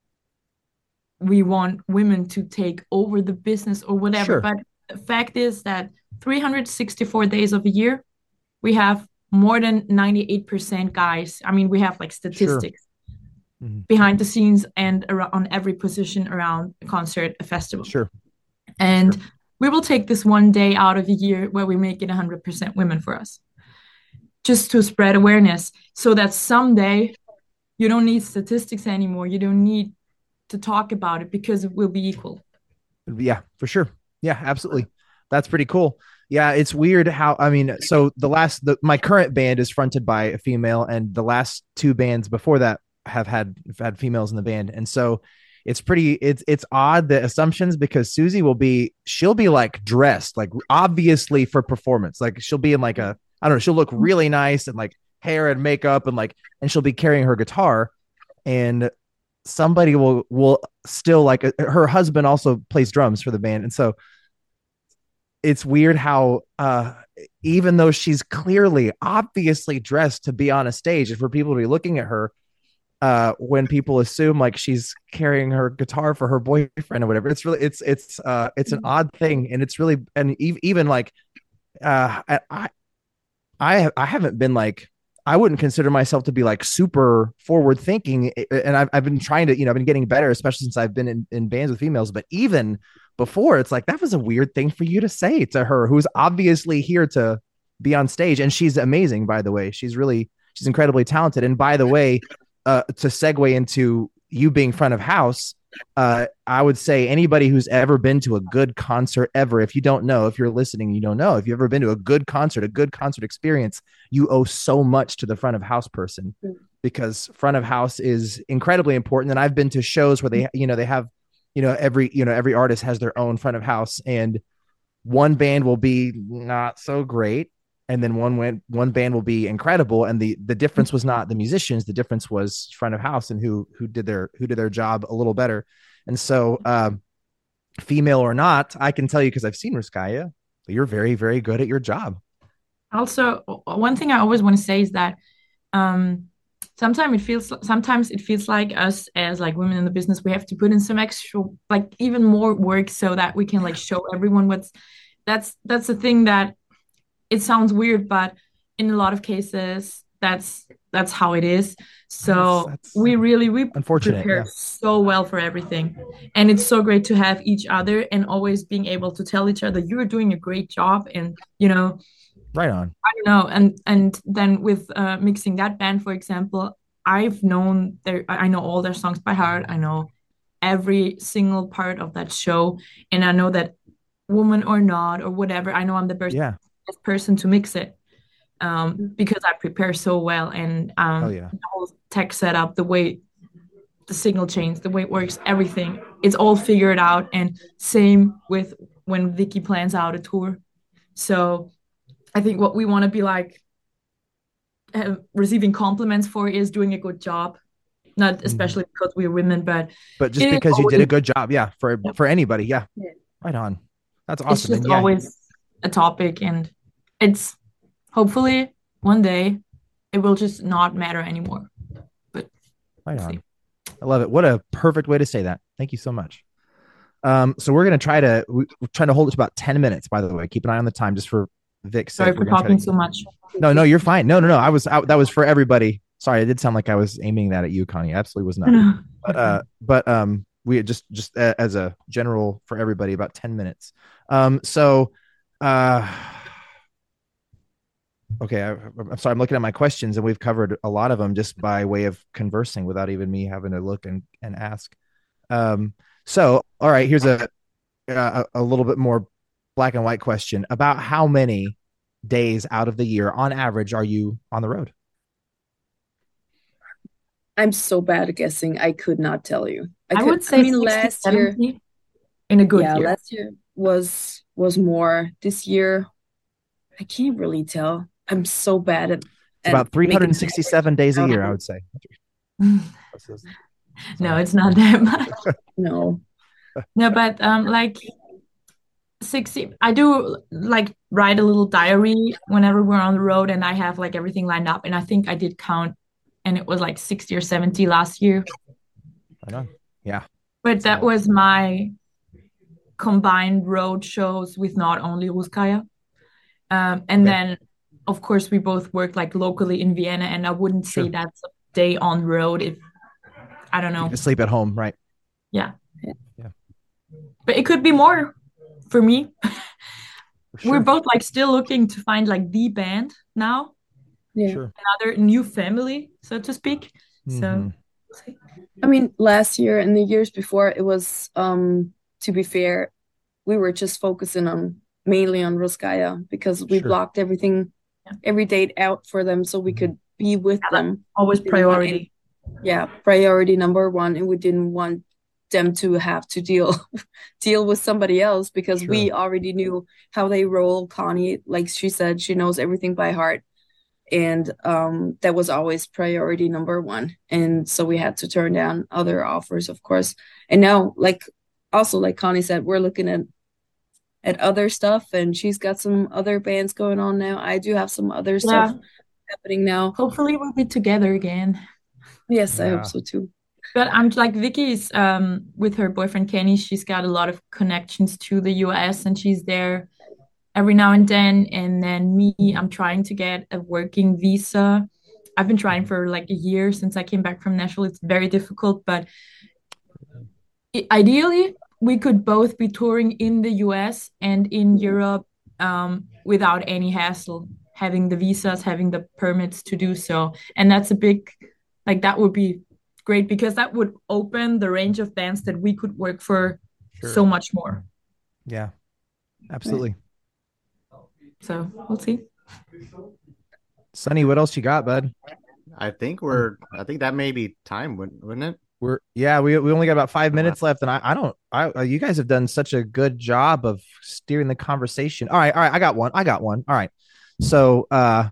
Speaker 2: we want women to take over the business or whatever,
Speaker 4: Sure.
Speaker 2: but the fact is that three hundred sixty-four days of a year, we have more than ninety-eight percent guys. I mean, we have like
Speaker 4: Sure.
Speaker 2: statistics
Speaker 4: Mhm.
Speaker 2: behind the scenes and ar- on every position around a concert, a festival.
Speaker 4: Sure.
Speaker 2: And
Speaker 4: Sure.
Speaker 2: we will take this one day out of a year where we make it one hundred percent women for us, just to spread awareness so that someday you don't need statistics anymore. You don't need to talk about it because it will be equal.
Speaker 4: Yeah, for sure. Yeah, absolutely. That's pretty cool. Yeah, it's weird how I mean, so the last the my current band is fronted by a female, and the last two bands before that have had have had females in the band. And so it's pretty it's it's odd, the assumptions, because Susie will be she'll be like dressed like obviously for performance. Like she'll be in like a I don't know, she'll look really nice and like hair and makeup and like and she'll be carrying her guitar, and somebody will will still like uh, her husband also plays drums for the band. And so it's weird how uh even though she's clearly obviously dressed to be on a stage and for people to be looking at her, uh when people assume like she's carrying her guitar for her boyfriend or whatever, it's really it's it's uh it's an odd thing. And it's really and e- even like uh I I I haven't been like I wouldn't consider myself to be like super forward thinking. And I've, I've been trying to, you know, I've been getting better, especially since I've been in, in bands with females. But even before, it's like, that was a weird thing for you to say to her, who's obviously here to be on stage. And she's amazing, by the way. She's really, she's incredibly talented. And by the way, uh, to segue into you being front of house, uh, I would say anybody who's ever been to a good concert ever, if you don't know, if you're listening, you don't know, if you've ever been to a good concert, a good concert experience, you owe so much to the front of house person, because front of house is incredibly important. And I've been to shows where they, you know, they have, you know, every, you know, every artist has their own front of house, and one band will be not so great. And then one went, one band will be incredible. And the, the difference was not the musicians. The difference was front of house and who, who did their, who did their job a little better. And so, um, female or not, I can tell you, cause I've seen Ruskaya, you're very, very good at your job.
Speaker 2: Also, one thing I always want to say is that um, sometimes it feels sometimes it feels like us as like women in the business, we have to put in some extra, like even more work so that we can like show everyone what's that's that's the thing that it sounds weird, but in a lot of cases, that's that's how it is. So
Speaker 4: That's- that's
Speaker 2: we really we
Speaker 4: unfortunate,
Speaker 2: prepare
Speaker 4: yeah.
Speaker 2: so well for everything, and it's so great to have each other and always being able to tell each other you're doing a great job, and you know.
Speaker 4: Right on.
Speaker 2: I don't know, and and then with uh, mixing that band, for example, I've known their I know all their songs by heart. I know every single part of that show, and I know that woman or not or whatever, I know I'm the best
Speaker 4: Yeah.
Speaker 2: best person to mix it, um, because I prepare so well, and um,
Speaker 4: Oh yeah.
Speaker 2: the whole tech setup, the way the signal chains, the way it works, everything, it's all figured out. And same with when Vicky plans out a tour. So I think what we want to be like uh, receiving compliments for is doing a good job, not especially mm-hmm. because we're women, but
Speaker 4: but just because you always, did a good job, yeah, for yeah. for anybody, yeah. yeah, right on. That's awesome.
Speaker 2: It's just
Speaker 4: and yeah.
Speaker 2: always a topic, and it's hopefully one day it will just not matter anymore. But
Speaker 4: right on. See. I love it. What a perfect way to say that. Thank you so much. Um, so we're gonna try to we're trying to hold it to about ten minutes. By the way, keep an eye on the time, just for Vic.
Speaker 2: Sorry for talking to... so much.
Speaker 4: No, no, you're fine. No, no, no. I was out. That was for everybody. Sorry, it did sound like I was aiming that at you, Connie. Absolutely was not.
Speaker 2: No.
Speaker 4: But, uh, but um, we just just uh, as a general for everybody, about ten minutes. Um, so, uh, Okay, I, I'm sorry. I'm looking at my questions, and we've covered a lot of them just by way of conversing without even me having to look and, and ask. Um, so, all right, here's a, a a little bit more black and white question about how many days out of the year, on average, are you on the road?
Speaker 1: I'm so bad at guessing. I could not tell you. I
Speaker 2: I
Speaker 1: could.
Speaker 2: would
Speaker 1: I
Speaker 2: say
Speaker 1: mean,
Speaker 2: sixty,
Speaker 1: last year,
Speaker 2: seventy in a good
Speaker 1: yeah,
Speaker 2: year.
Speaker 1: last year was was more. This year, I can't really tell. I'm so bad at
Speaker 4: It's
Speaker 1: at
Speaker 4: about
Speaker 1: making
Speaker 4: three hundred sixty-seven days a
Speaker 1: out
Speaker 4: year,
Speaker 1: of
Speaker 4: I
Speaker 1: it.
Speaker 4: would say.
Speaker 2: No,
Speaker 4: Sorry.
Speaker 2: it's not that much.
Speaker 1: No.
Speaker 2: No, but um, like sixty, I do like write a little diary whenever we're on the road, and I have like everything lined up. And I think I did count, and it was like sixty or seventy last year.
Speaker 4: I know. Yeah.
Speaker 2: But that was my combined road shows with not only Ruskaya. Um, and
Speaker 4: Okay.
Speaker 2: then, of course, we both work like locally in Vienna, and I wouldn't say
Speaker 4: Sure.
Speaker 2: that's a day on road if I don't
Speaker 4: You
Speaker 2: know.
Speaker 4: can sleep at home, right?
Speaker 2: Yeah,
Speaker 4: Yeah.
Speaker 2: but it could be more for me.
Speaker 4: For
Speaker 2: We're
Speaker 4: sure.
Speaker 2: both like still looking to find like the band now,
Speaker 1: Yeah.
Speaker 4: Sure.
Speaker 2: another new family, so to speak. So,
Speaker 4: Mhm.
Speaker 1: I mean, last year and the years before, it was, um, to be fair, we were just focusing on mainly on Ruskaya because we
Speaker 4: Sure.
Speaker 1: blocked everything,
Speaker 2: Yeah.
Speaker 1: every date out for them so we could be with
Speaker 2: yeah, that's
Speaker 1: them.
Speaker 2: always
Speaker 1: We didn't want any-
Speaker 2: priority.
Speaker 1: yeah, priority number one, and we didn't want them to have to deal deal with somebody else because we
Speaker 4: Sure.
Speaker 1: already knew how they roll. Connie, like she said, she knows everything by heart. And um, that was always priority number one. And so we had to turn down other offers, of course. And now, like also like Connie said, we're looking at at other stuff, and she's got some other bands going on now. I do have some other stuff
Speaker 2: Yeah,
Speaker 1: happening now.
Speaker 2: hopefully we'll be together again.
Speaker 1: Yes, I
Speaker 4: Yeah.
Speaker 1: hope so too.
Speaker 2: But I'm like Vicky's um with her boyfriend Kenny, she's got a lot of connections to the U S and she's there every now and then. And then me, I'm trying to get a working visa. I've been trying for like a year since I came back from Nashville. It's very difficult, but i- ideally we could both be touring in the U S and in Europe um, without any hassle, having the visas, having the permits to do so. And that's a big, like that would be great because that would open the range of bands that we could work for
Speaker 4: Sure.
Speaker 2: so much more.
Speaker 4: Yeah. Absolutely.
Speaker 2: So we'll see.
Speaker 4: Sonny, what else you got, bud?
Speaker 3: I think we're. I think that may be time, wouldn't, wouldn't it?
Speaker 4: We're yeah, we we only got about five minutes left, and I I don't I uh, you guys have done such a good job of steering the conversation. All right, all right, I got one, I got one. All right, so uh,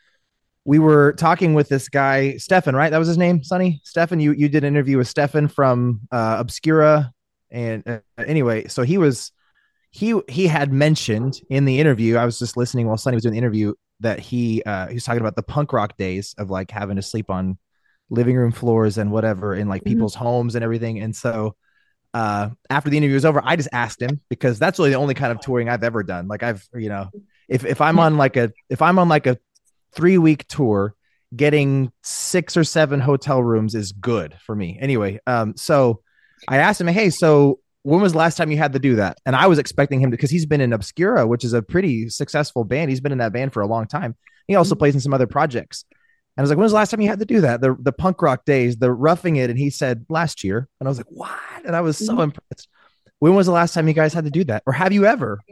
Speaker 4: we were talking with this guy Stefan, right? That was his name, Sonny. Stefan. You you did an interview with Stefan from uh, Obscura, and uh, anyway, so he was he he had mentioned in the interview. I was just listening while Sonny was doing the interview that he uh, he was talking about the punk rock days of like having to sleep on living room floors and whatever in like people's mm-hmm. homes and everything. And so uh, after the interview was over, I just asked him because that's really the only kind of touring I've ever done. Like I've, you know, if, if I'm on like a, if I'm on like a three week tour, getting six or seven hotel rooms is good for me anyway. Um, so I asked him, hey, so when was the last time you had to do that? And I was expecting him to, cause he's been in Obscura, which is a pretty successful band. He's been in that band for a long time. He also plays in some other projects. And I was like, when was the last time you had to do that? The the punk rock days, the roughing it. And he said last year. And I was like, what? And I was so mm-hmm. impressed. When was the last time you guys had to do that? Or have you ever?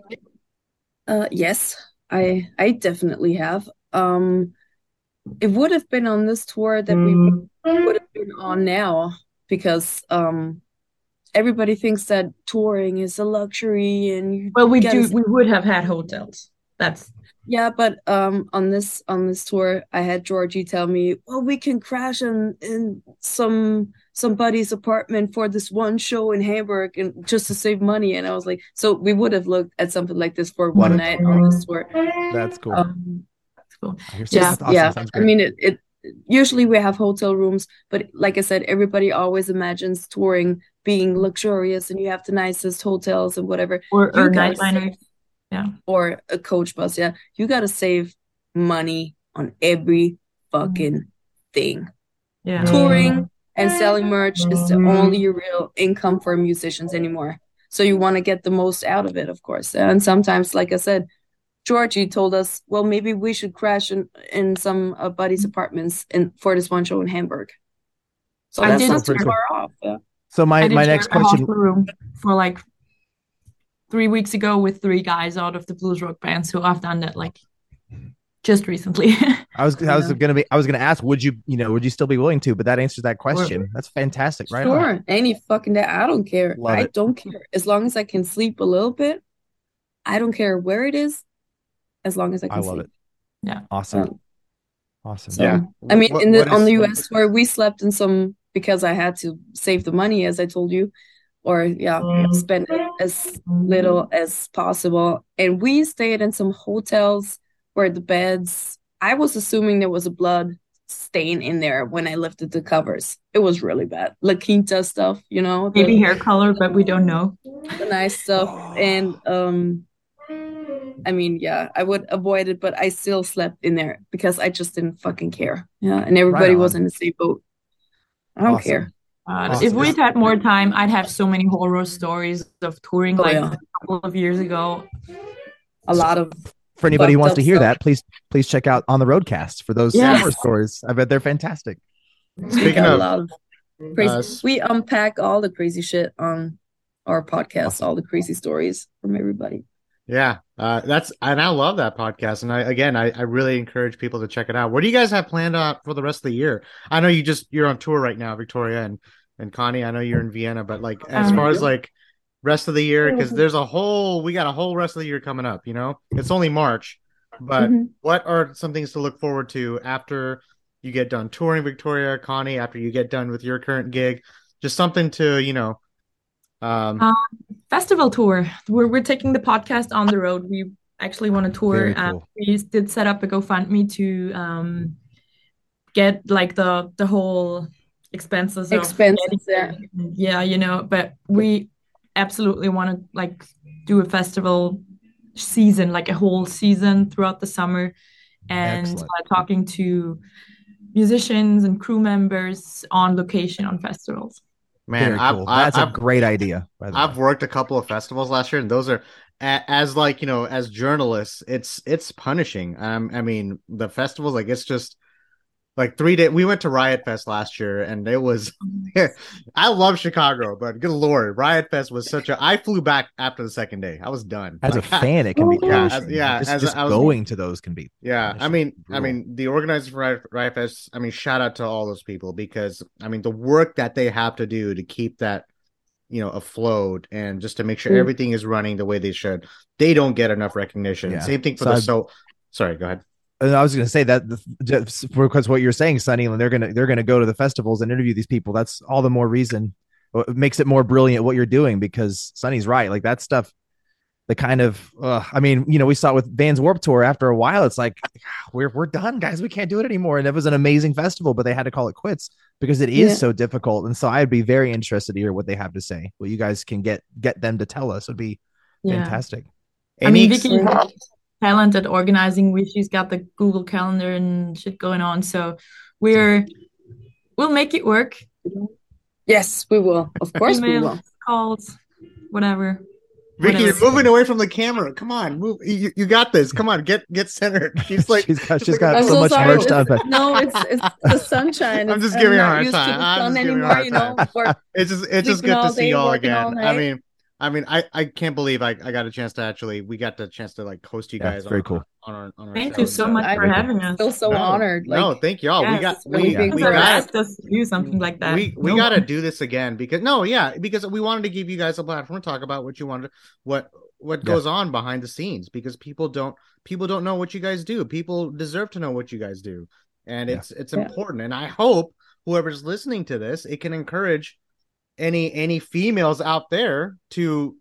Speaker 1: Uh, yes, I I definitely have. Um, it would have been on this tour that mm-hmm. we would have been on now because um, everybody thinks that touring is a luxury and you
Speaker 2: well, we do. We would have had hotels. That's
Speaker 1: Yeah, but um, on this on this tour, I had Georgie tell me, "Well, we can crash in in some somebody's apartment for this one show in Hamburg, and just to save money." And I was like, "So we would have looked at something like this for one night on this tour."
Speaker 4: That's cool.
Speaker 1: Um,
Speaker 2: That's cool.
Speaker 1: yeah, awesome. yeah. I mean, it, it usually we have hotel rooms, but like I said, everybody always imagines touring being luxurious, and you have the nicest hotels and whatever.
Speaker 2: Or, or nightliners. Yeah.
Speaker 1: Or a coach bus. Yeah. You got to save money on every fucking mm. thing.
Speaker 2: Yeah.
Speaker 1: Touring and selling merch is the only real income for musicians anymore. So you want to get the most out of it, of course. And sometimes, like I said, Georgie told us, well, maybe we should crash in in some uh, buddies' apartments in for this one show in Hamburg. So
Speaker 2: I
Speaker 1: that's
Speaker 2: did
Speaker 1: not too
Speaker 4: pretty cool.
Speaker 1: far off. Yeah.
Speaker 4: So my
Speaker 2: I did
Speaker 4: my
Speaker 2: share
Speaker 4: next
Speaker 2: a
Speaker 4: question.
Speaker 2: hostel room for like three weeks ago with three guys out of the blues rock band. So I've done that like just recently.
Speaker 4: I was I was
Speaker 1: Yeah.
Speaker 4: gonna be I was gonna ask, would you you know would you still be willing to? But that answers that question. That's fantastic, right? on.
Speaker 1: Sure, any fucking day. I don't care.
Speaker 4: Love
Speaker 1: I
Speaker 4: it.
Speaker 1: don't care. As long as I can sleep a little bit, I don't care where it is, as long as I
Speaker 4: I
Speaker 1: can
Speaker 4: love
Speaker 1: sleep.
Speaker 4: it.
Speaker 2: Yeah.
Speaker 4: Awesome,
Speaker 1: Um,
Speaker 4: awesome.
Speaker 1: so
Speaker 3: Yeah.
Speaker 1: I mean,
Speaker 3: What-
Speaker 1: in the
Speaker 3: what
Speaker 1: on
Speaker 3: is-
Speaker 1: the U S where we slept in some because I had to save the money, as I told you, or yeah, spend it as little as possible. And we stayed in some hotels where the beds, I was assuming there was a blood stain in there when I lifted the covers. It was really bad. La Quinta stuff, you know,
Speaker 2: Maybe
Speaker 1: the,
Speaker 2: hair color, but we don't know.
Speaker 1: the nice stuff. And um, I mean, yeah, I would avoid it, but I still slept in there because I just didn't fucking care. Yeah, and everybody was
Speaker 4: on.
Speaker 1: in the same boat. I don't
Speaker 4: Awesome.
Speaker 1: care.
Speaker 2: Uh,
Speaker 4: Awesome.
Speaker 2: If we'd had more time, I'd have so many horror stories of touring
Speaker 1: Oh,
Speaker 2: like
Speaker 1: yeah.
Speaker 2: a couple of years ago.
Speaker 1: A lot of
Speaker 4: For anybody who
Speaker 1: fucked
Speaker 4: wants
Speaker 1: up
Speaker 4: to hear
Speaker 1: stuff.
Speaker 4: that, please please check out On the Roadcast for those
Speaker 1: Yes.
Speaker 4: horror stories. I bet they're fantastic.
Speaker 1: we
Speaker 3: Speaking
Speaker 1: got a
Speaker 3: of,
Speaker 1: lot of crazy.
Speaker 3: uh, s-
Speaker 1: we unpack all the crazy shit on our podcast,
Speaker 4: Awesome.
Speaker 1: all the crazy stories from everybody.
Speaker 3: yeah, uh, that's and I love that podcast. And I again, I, I really encourage people to check it out. What do you guys have planned out for the rest of the year? I know you just you're on tour right now, Victoria and and Connie. I know you're in Vienna, but like as
Speaker 2: Um,
Speaker 3: far as like rest of the year, because there's a whole we got a whole rest of the year coming up. You know, it's only March, but
Speaker 1: Mhm.
Speaker 3: what are some things to look forward to after you get done touring, Victoria, Connie? After you get done with your current gig, just something to you know. Um,
Speaker 2: Um, Festival tour. We're we're taking the podcast on the road. We actually want to tour.
Speaker 4: Very
Speaker 2: Um,
Speaker 4: cool.
Speaker 2: we did set up a GoFundMe to um get like the the whole expenses of
Speaker 1: Expenses,
Speaker 2: getting there. Yeah, you know, but we absolutely want to like do a festival season, like a whole season throughout the summer, and
Speaker 4: Excellent.
Speaker 2: uh, talking to musicians and crew members on location on festivals.
Speaker 3: man,
Speaker 4: Very
Speaker 3: I've,
Speaker 4: cool.
Speaker 3: I-
Speaker 4: That's
Speaker 3: I've,
Speaker 4: a great idea. By the
Speaker 3: I've
Speaker 4: way.
Speaker 3: worked a couple of festivals last year, and those are a- as like you know, as journalists, it's it's punishing. Um, I mean, the festivals, like it's just like three days. We went to Riot Fest last year, and it was. I love Chicago, but good lord, Riot Fest was such a. I flew back after the second day. I was done.
Speaker 4: As a
Speaker 3: Like, I-
Speaker 4: fan, it can be
Speaker 3: Yeah,
Speaker 4: punishing.
Speaker 3: as- yeah,
Speaker 4: Just,
Speaker 3: as
Speaker 4: just
Speaker 3: I was-
Speaker 4: going to those can be.
Speaker 3: Yeah, I
Speaker 4: punishing.
Speaker 3: mean, I
Speaker 4: Brutal.
Speaker 3: mean, the organizers for Riot, Riot Fest. I mean, shout out to all those people because I mean, the work that they have to do to keep that, you know, afloat and just to make sure
Speaker 1: Mm.
Speaker 3: everything is running the way they should. They don't get enough recognition.
Speaker 4: Yeah.
Speaker 3: Same thing for
Speaker 4: So
Speaker 3: the
Speaker 4: I've-
Speaker 3: so. Sorry, go ahead.
Speaker 4: And I was going to say that the, just because what you're saying, Sonny, and they're gonna they're gonna go to the festivals and interview these people. That's all the more reason. It makes it more brilliant what you're doing because Sonny's right. Like that stuff, the kind of, uh, I mean, you know, we saw it with Vans Warped Tour. After a while, it's like we're we're done, guys. We can't do it anymore. And it was an amazing festival, but they had to call it quits because it is
Speaker 1: Yeah.
Speaker 4: so difficult. And so I'd be very interested to hear what they have to say. What you guys can get get them to tell us would be
Speaker 2: Yeah.
Speaker 4: fantastic.
Speaker 2: I mean,
Speaker 3: Any-
Speaker 2: Vicky's talent at organizing. We, she's got the Google Calendar and shit going on. So we're we'll make it work.
Speaker 1: Yes, we will. Of course, we will.
Speaker 2: Emails, calls, whatever.
Speaker 3: Vicky,
Speaker 2: Whatever.
Speaker 3: you're moving away from the camera. Come on, move. You, you got this. Come on, get get centered. She's like,
Speaker 4: she's got she's
Speaker 3: like,
Speaker 4: got
Speaker 1: I'm
Speaker 4: so,
Speaker 1: so
Speaker 4: much
Speaker 1: sorry.
Speaker 4: merch to
Speaker 1: It's-
Speaker 4: unpack.
Speaker 1: no, it's it's the sunshine.
Speaker 3: I'm just
Speaker 1: It's-
Speaker 3: giving her a
Speaker 1: not
Speaker 3: hard
Speaker 1: used to
Speaker 3: time.
Speaker 1: the
Speaker 3: I'm
Speaker 1: sun
Speaker 3: just giving her a
Speaker 1: anymore,
Speaker 3: hard
Speaker 1: you know.
Speaker 3: time.
Speaker 1: Or
Speaker 3: it's just it's just
Speaker 1: sleeping
Speaker 3: good to
Speaker 1: all
Speaker 3: see
Speaker 1: day,
Speaker 3: y'all
Speaker 1: working all
Speaker 3: again. I
Speaker 1: night.
Speaker 3: mean, I mean, I, I can't believe I, I got a chance to actually we got the chance to like host you
Speaker 4: Yeah,
Speaker 3: guys.
Speaker 4: it's very
Speaker 3: on,
Speaker 4: cool.
Speaker 3: On our, on our
Speaker 2: Thank
Speaker 3: show.
Speaker 2: you so much
Speaker 1: I
Speaker 2: for having us.
Speaker 1: feel so
Speaker 3: no,
Speaker 1: honored. Like,
Speaker 3: no, thank y'all. we
Speaker 2: Yes,
Speaker 3: got
Speaker 1: it's really
Speaker 3: we
Speaker 1: big
Speaker 3: we
Speaker 1: for
Speaker 2: Never
Speaker 3: got
Speaker 1: us.
Speaker 2: asked us to do something like that.
Speaker 3: we we
Speaker 2: No
Speaker 3: got to
Speaker 2: one.
Speaker 3: do this again because no, yeah, because we wanted to give you guys a platform to talk about what you wanted, what what
Speaker 4: Yeah.
Speaker 3: goes on behind the scenes because people don't people don't know what you guys do. People deserve to know what you guys do, and
Speaker 4: Yeah.
Speaker 3: it's it's
Speaker 1: Yeah.
Speaker 3: important. And I hope whoever's listening to this, it can encourage any any females out there to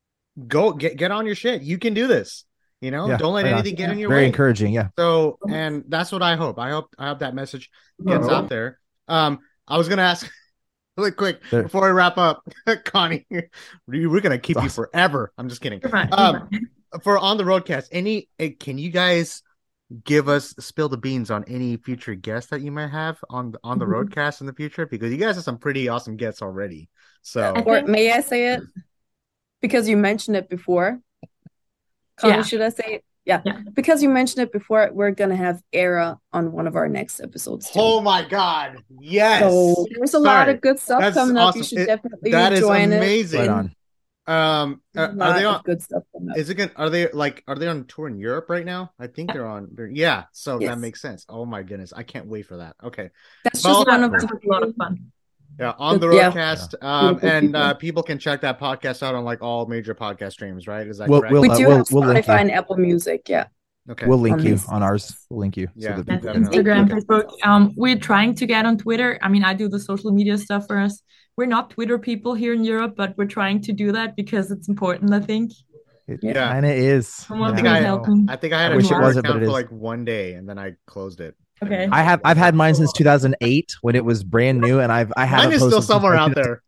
Speaker 3: go get get on your shit. You can do this. You know,
Speaker 4: Yeah,
Speaker 3: don't let
Speaker 4: right on.
Speaker 3: anything get in your
Speaker 4: Very
Speaker 3: way.
Speaker 4: encouraging. Yeah.
Speaker 3: So, and that's what I hope. I hope I hope that message gets
Speaker 1: Oh.
Speaker 3: out there. Um, I was gonna ask really quick
Speaker 4: There-
Speaker 3: before we wrap up, Connie. we- We're gonna keep you
Speaker 4: Awesome.
Speaker 3: forever. I'm just kidding.
Speaker 2: You're fine, you're
Speaker 3: Um,
Speaker 2: fine.
Speaker 3: for on the roadcast, any eh, can you guys give us spill the beans on any future guests that you might have on on the
Speaker 1: Mhm.
Speaker 3: roadcast in the future? Because you guys have some pretty awesome guests already. So
Speaker 2: I
Speaker 1: or
Speaker 2: think-
Speaker 1: may I say it? Because you mentioned it before. Connie,
Speaker 2: Yeah.
Speaker 1: should I say it? Yeah.
Speaker 2: Yeah.
Speaker 1: Because you mentioned it before, we're gonna have Era on one of our next episodes too.
Speaker 3: Oh my god, yes.
Speaker 1: So there's a lot
Speaker 3: Sorry.
Speaker 1: of good stuff
Speaker 3: That's
Speaker 1: coming up. You
Speaker 3: awesome.
Speaker 1: should
Speaker 3: It-
Speaker 1: definitely
Speaker 3: that is
Speaker 1: join
Speaker 3: amazing.
Speaker 1: it.
Speaker 4: Right on.
Speaker 3: Um,
Speaker 1: There's
Speaker 3: are,
Speaker 1: a
Speaker 3: are
Speaker 1: lot
Speaker 3: they on?
Speaker 1: of good stuff coming up.
Speaker 3: Is it good? Are they like? Are they on tour in Europe right now? I think they're on. They're, yeah, so
Speaker 1: Yes.
Speaker 3: that makes sense. Oh my goodness, I can't wait for that. Okay,
Speaker 1: That's
Speaker 3: Well,
Speaker 1: just one of
Speaker 2: That
Speaker 1: the
Speaker 2: was a lot of fun.
Speaker 3: yeah, on the
Speaker 1: Yeah.
Speaker 3: roadcast, um,
Speaker 1: Beautiful
Speaker 3: and uh,
Speaker 1: people.
Speaker 3: people can check that podcast out on like all major podcast streams, right? Is that
Speaker 4: We'll-
Speaker 3: correct?
Speaker 4: we'll-
Speaker 1: We
Speaker 4: uh,
Speaker 1: do
Speaker 4: we'll-
Speaker 1: have
Speaker 4: we'll link
Speaker 1: Spotify
Speaker 4: you.
Speaker 1: and Apple Music. Yeah.
Speaker 3: okay,
Speaker 4: We'll link
Speaker 1: On
Speaker 4: you
Speaker 1: these.
Speaker 4: on ours. We'll link you.
Speaker 3: Yeah.
Speaker 4: that
Speaker 2: That's
Speaker 4: people
Speaker 3: definitely.
Speaker 4: can-
Speaker 2: Instagram,
Speaker 3: Okay.
Speaker 2: Facebook. Um, we're trying to get on Twitter. I mean, I do the social media stuff for us. We're not Twitter people here in Europe, but we're trying to do that because it's important, I think.
Speaker 4: It
Speaker 3: Yeah.
Speaker 4: kind of is.
Speaker 2: Someone
Speaker 3: I think
Speaker 2: can
Speaker 3: I-
Speaker 2: help me.
Speaker 3: I think I had
Speaker 4: I
Speaker 3: a
Speaker 4: wish it
Speaker 3: Twitter
Speaker 4: wasn't, but
Speaker 3: account
Speaker 4: it
Speaker 3: for
Speaker 4: is.
Speaker 3: like one day, and then I closed it.
Speaker 2: Okay.
Speaker 4: I have I've had mine since two thousand eight when it was brand new, and I've I have
Speaker 3: Mine is still somewhere out there.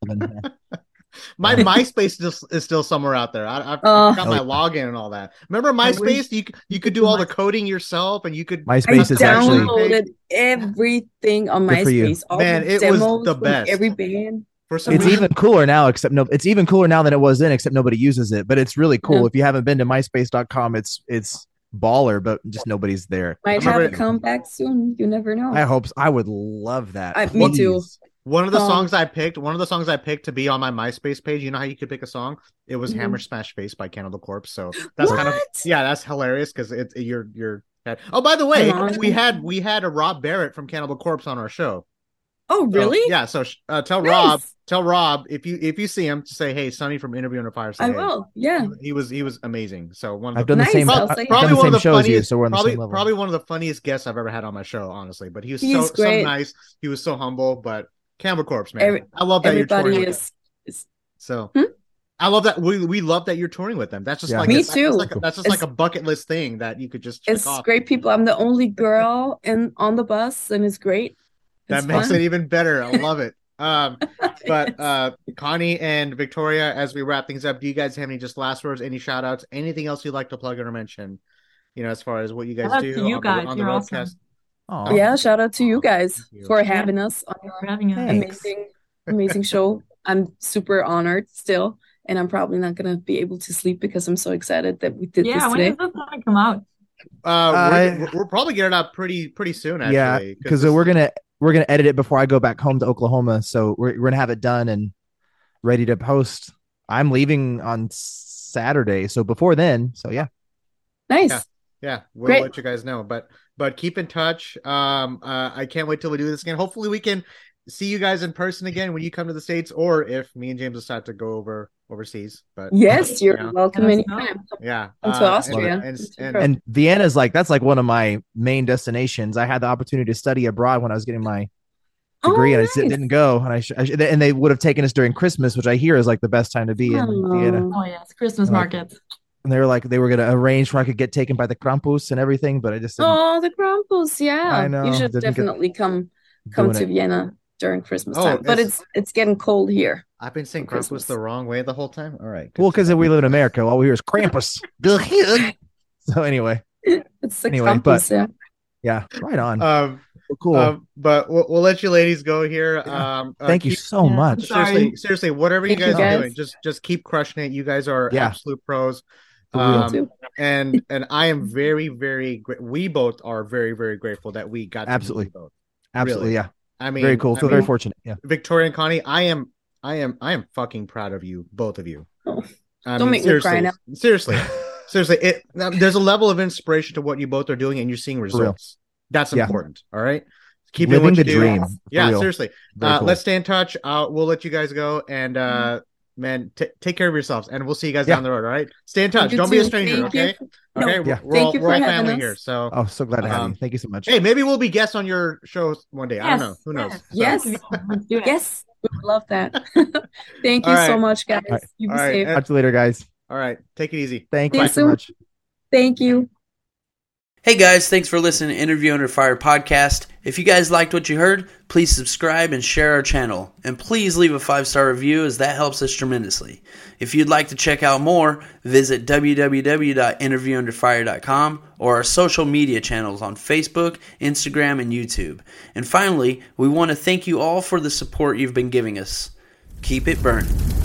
Speaker 3: My
Speaker 4: Yeah.
Speaker 3: MySpace is, is still somewhere out there. I, I've,
Speaker 1: Uh,
Speaker 3: I've got my login and all that. Remember
Speaker 2: wish-
Speaker 3: MySpace? You c- you could do all the coding yourself, and you could.
Speaker 1: I
Speaker 4: MySpace is actually
Speaker 1: downloaded everything on
Speaker 4: Good for you.
Speaker 1: MySpace. All
Speaker 3: Man,
Speaker 1: the
Speaker 3: it was
Speaker 1: demos
Speaker 3: the
Speaker 1: from
Speaker 3: best.
Speaker 1: every band.
Speaker 3: For some
Speaker 4: it's
Speaker 3: reason,
Speaker 4: even cooler now, except no, it's even cooler now than it was then, except nobody uses it. But it's really cool.
Speaker 1: Yeah.
Speaker 4: If you haven't been to MySpace dot com, it's it's baller, but just nobody's there.
Speaker 1: Might
Speaker 3: remember
Speaker 1: have
Speaker 3: it-
Speaker 1: it come back soon. You never know.
Speaker 4: I hope so. I would love that.
Speaker 1: I- me too.
Speaker 4: Please.
Speaker 3: one of the
Speaker 1: Um,
Speaker 3: songs I picked, one of the songs I picked to be on my MySpace page. You know how you could pick a song? It was
Speaker 1: Mhm.
Speaker 3: "Hammer Smash Face" by Cannibal Corpse. So that's kind of
Speaker 1: What?
Speaker 3: yeah, that's hilarious because it's you're you're. Oh, by the way,
Speaker 1: Come on.
Speaker 3: we had we had a Rob Barrett from Cannibal Corpse on our show.
Speaker 1: Oh,
Speaker 3: So,
Speaker 1: really?
Speaker 3: yeah. So uh, tell
Speaker 1: Nice.
Speaker 3: Rob, tell Rob if you if you see him to say, hey, Sonny from Interview Under Fire. Say,
Speaker 1: I
Speaker 3: hey.
Speaker 1: will. Yeah.
Speaker 3: He was he was amazing. So one of
Speaker 4: I've
Speaker 3: the
Speaker 4: done the
Speaker 1: Nice,
Speaker 4: same.
Speaker 1: I'll
Speaker 4: I've
Speaker 1: say
Speaker 4: done
Speaker 3: probably
Speaker 4: the
Speaker 3: one
Speaker 4: same
Speaker 3: of the
Speaker 4: shows as you,
Speaker 3: funniest,
Speaker 4: so we're on the
Speaker 3: probably
Speaker 4: same level.
Speaker 3: probably one of the funniest guests I've ever had on my show. Honestly, but he was
Speaker 1: He's
Speaker 3: so so
Speaker 1: great.
Speaker 3: nice. He was so humble. But Cannibal Corpse, man,
Speaker 1: Every-
Speaker 3: I love that you're touring
Speaker 1: Everybody
Speaker 3: with
Speaker 1: is. is
Speaker 3: them. So
Speaker 1: Hmm?
Speaker 3: I love that we we love that you're touring with them. That's just
Speaker 4: Yeah.
Speaker 3: like
Speaker 1: Me
Speaker 3: a, that's
Speaker 1: too.
Speaker 3: like a, that's just like
Speaker 1: It's-
Speaker 3: a bucket list thing that you could just check
Speaker 1: it's
Speaker 3: off.
Speaker 1: great people. I'm the only girl in on the bus, and it's great.
Speaker 3: That
Speaker 1: It's
Speaker 3: makes
Speaker 1: fun.
Speaker 3: it even better. I love it. Um, but uh, Connie and Victoria, as we wrap things up, do you guys have any just last words, any shout outs, anything else you'd like to plug in or mention? You know, as far as what you guys
Speaker 2: Shout out
Speaker 3: do
Speaker 2: to you
Speaker 3: on,
Speaker 2: guys.
Speaker 3: the, on the
Speaker 2: You're
Speaker 3: roadcast.
Speaker 2: awesome.
Speaker 4: Aw.
Speaker 1: Yeah, shout out to you guys
Speaker 3: Thank you.
Speaker 1: for
Speaker 2: Yeah.
Speaker 1: having us on your
Speaker 2: For having us.
Speaker 4: Thanks.
Speaker 1: amazing, amazing show. I'm super honored still, and I'm probably not gonna be able to sleep because I'm so excited that we did
Speaker 2: Yeah,
Speaker 1: this
Speaker 2: when
Speaker 1: today.
Speaker 2: does this one come out?
Speaker 3: Uh, we're,
Speaker 4: I-
Speaker 3: we're, we're probably getting it out pretty pretty soon. Actually,
Speaker 4: Yeah, because
Speaker 3: this-
Speaker 4: we're gonna we're gonna edit it before I go back home to Oklahoma. So we're we're gonna have it done and ready to post. I'm leaving on Saturday, so before then. So yeah,
Speaker 1: Nice.
Speaker 3: Yeah. Yeah, we'll
Speaker 1: Great.
Speaker 3: let you guys know. But but keep in touch. Um, uh, I can't wait till we do this again. Hopefully, we can see you guys in person again when you come to the States, or if me and James decide to go over overseas. But
Speaker 1: Yes, you're
Speaker 3: Yeah.
Speaker 1: welcome
Speaker 2: Let us know.
Speaker 1: anytime.
Speaker 3: yeah,
Speaker 1: Come to
Speaker 3: uh,
Speaker 1: Austria.
Speaker 3: and, and, and,
Speaker 4: and Vienna's like that's like one of my main destinations. I had the opportunity to study abroad when I was getting my degree,
Speaker 1: Oh,
Speaker 4: and I just
Speaker 1: nice.
Speaker 4: didn't go. And I, sh- I sh- and they would have taken us during Christmas, which I hear is like the best time to be in
Speaker 1: Oh.
Speaker 4: Vienna.
Speaker 2: Oh yes, Christmas
Speaker 4: Like-
Speaker 2: market.
Speaker 4: And they were like they were gonna arrange where I could get taken by the Krampus and everything, but I just didn't
Speaker 1: Oh, the Krampus, yeah.
Speaker 4: I know,
Speaker 1: You should
Speaker 4: didn't get-
Speaker 1: definitely come come
Speaker 4: doing
Speaker 1: to
Speaker 4: it.
Speaker 1: Vienna during Christmas
Speaker 3: Oh,
Speaker 1: time. But
Speaker 3: it's-
Speaker 1: it's it's getting cold here.
Speaker 3: I've been saying
Speaker 1: For
Speaker 3: Krampus
Speaker 1: Christmas.
Speaker 3: the wrong way the whole time. All right, good
Speaker 4: Well,
Speaker 3: to
Speaker 4: because
Speaker 3: know.
Speaker 4: we live in America, all we hear is Krampus. So anyway,
Speaker 1: It's the
Speaker 4: Anyway,
Speaker 1: Krampus,
Speaker 4: but-
Speaker 1: yeah.
Speaker 4: yeah, right on.
Speaker 3: um,
Speaker 4: cool.
Speaker 3: um, but we'll, we'll let you ladies go here.
Speaker 4: Yeah.
Speaker 3: Um, uh,
Speaker 4: Thank you
Speaker 3: keep-
Speaker 4: so
Speaker 2: Yeah.
Speaker 4: much.
Speaker 2: Sorry.
Speaker 3: Seriously, seriously, whatever you
Speaker 1: Thank you,
Speaker 3: guys are
Speaker 1: guys.
Speaker 3: doing, just just keep crushing it. You guys are
Speaker 4: Yeah.
Speaker 3: absolute pros.
Speaker 4: For real.
Speaker 3: Um,
Speaker 1: Too.
Speaker 3: and and I am very very gra- we both are very very grateful that we got to meet
Speaker 4: Absolutely.
Speaker 3: you both.
Speaker 4: Absolutely,
Speaker 3: really.
Speaker 4: yeah.
Speaker 3: I mean,
Speaker 4: Very cool.
Speaker 3: I
Speaker 4: Feel
Speaker 3: mean,
Speaker 4: very fortunate. Yeah.
Speaker 3: Victoria and Connie, I am I am I am fucking proud of you, both of you.
Speaker 1: Oh,
Speaker 3: I
Speaker 1: don't
Speaker 3: mean,
Speaker 1: make me cry
Speaker 3: seriously,
Speaker 1: now.
Speaker 3: seriously, seriously. It now, there's a level of inspiration to what you both are doing, and you're seeing
Speaker 4: real.
Speaker 3: results. That's
Speaker 4: Yeah.
Speaker 3: important. All right, keep
Speaker 4: Living
Speaker 3: doing what
Speaker 4: the
Speaker 3: you do.
Speaker 4: dream. for
Speaker 3: Yeah,
Speaker 4: real.
Speaker 3: seriously.
Speaker 4: Very
Speaker 3: Uh,
Speaker 4: cool.
Speaker 3: Let's stay in touch. Uh, we'll let you guys go, and uh, man, t- take care of yourselves, and we'll see you guys
Speaker 4: Yeah.
Speaker 3: down the road. All right, stay in touch.
Speaker 1: You
Speaker 3: Don't be a
Speaker 1: too.
Speaker 3: stranger.
Speaker 1: Thank
Speaker 3: Okay.
Speaker 1: you. No,
Speaker 3: Okay.
Speaker 4: Yeah.
Speaker 3: We're,
Speaker 1: Thank
Speaker 3: all,
Speaker 1: you
Speaker 3: we're
Speaker 1: for
Speaker 3: all
Speaker 1: having
Speaker 3: family
Speaker 1: us.
Speaker 3: here. So,
Speaker 4: Oh, so glad to have
Speaker 3: Um,
Speaker 4: you. Thank you so much.
Speaker 3: hey, maybe we'll be guests on your show one day. I don't know. Who knows?
Speaker 2: Yes.
Speaker 3: So-
Speaker 1: Yes.
Speaker 2: Let's do it.
Speaker 1: Yes. We would love that. Thank you
Speaker 3: All right.
Speaker 1: so much, guys.
Speaker 4: All right.
Speaker 1: You be
Speaker 3: All right.
Speaker 1: safe.
Speaker 3: Uh,
Speaker 4: Talk to you later, guys.
Speaker 3: All right. Take it easy.
Speaker 4: Thank
Speaker 1: See
Speaker 4: you
Speaker 1: you
Speaker 4: so
Speaker 1: soon.
Speaker 4: much.
Speaker 1: Thank you.
Speaker 5: Hey guys, thanks for listening to Interview Under Fire podcast. If you guys liked what you heard, please subscribe and share our channel. And please leave a five-star review as that helps us tremendously. If you'd like to check out more, visit w w w dot interview under fire dot com or our social media channels on Facebook, Instagram, and YouTube. And finally, we want to thank you all for the support you've been giving us. Keep it burning.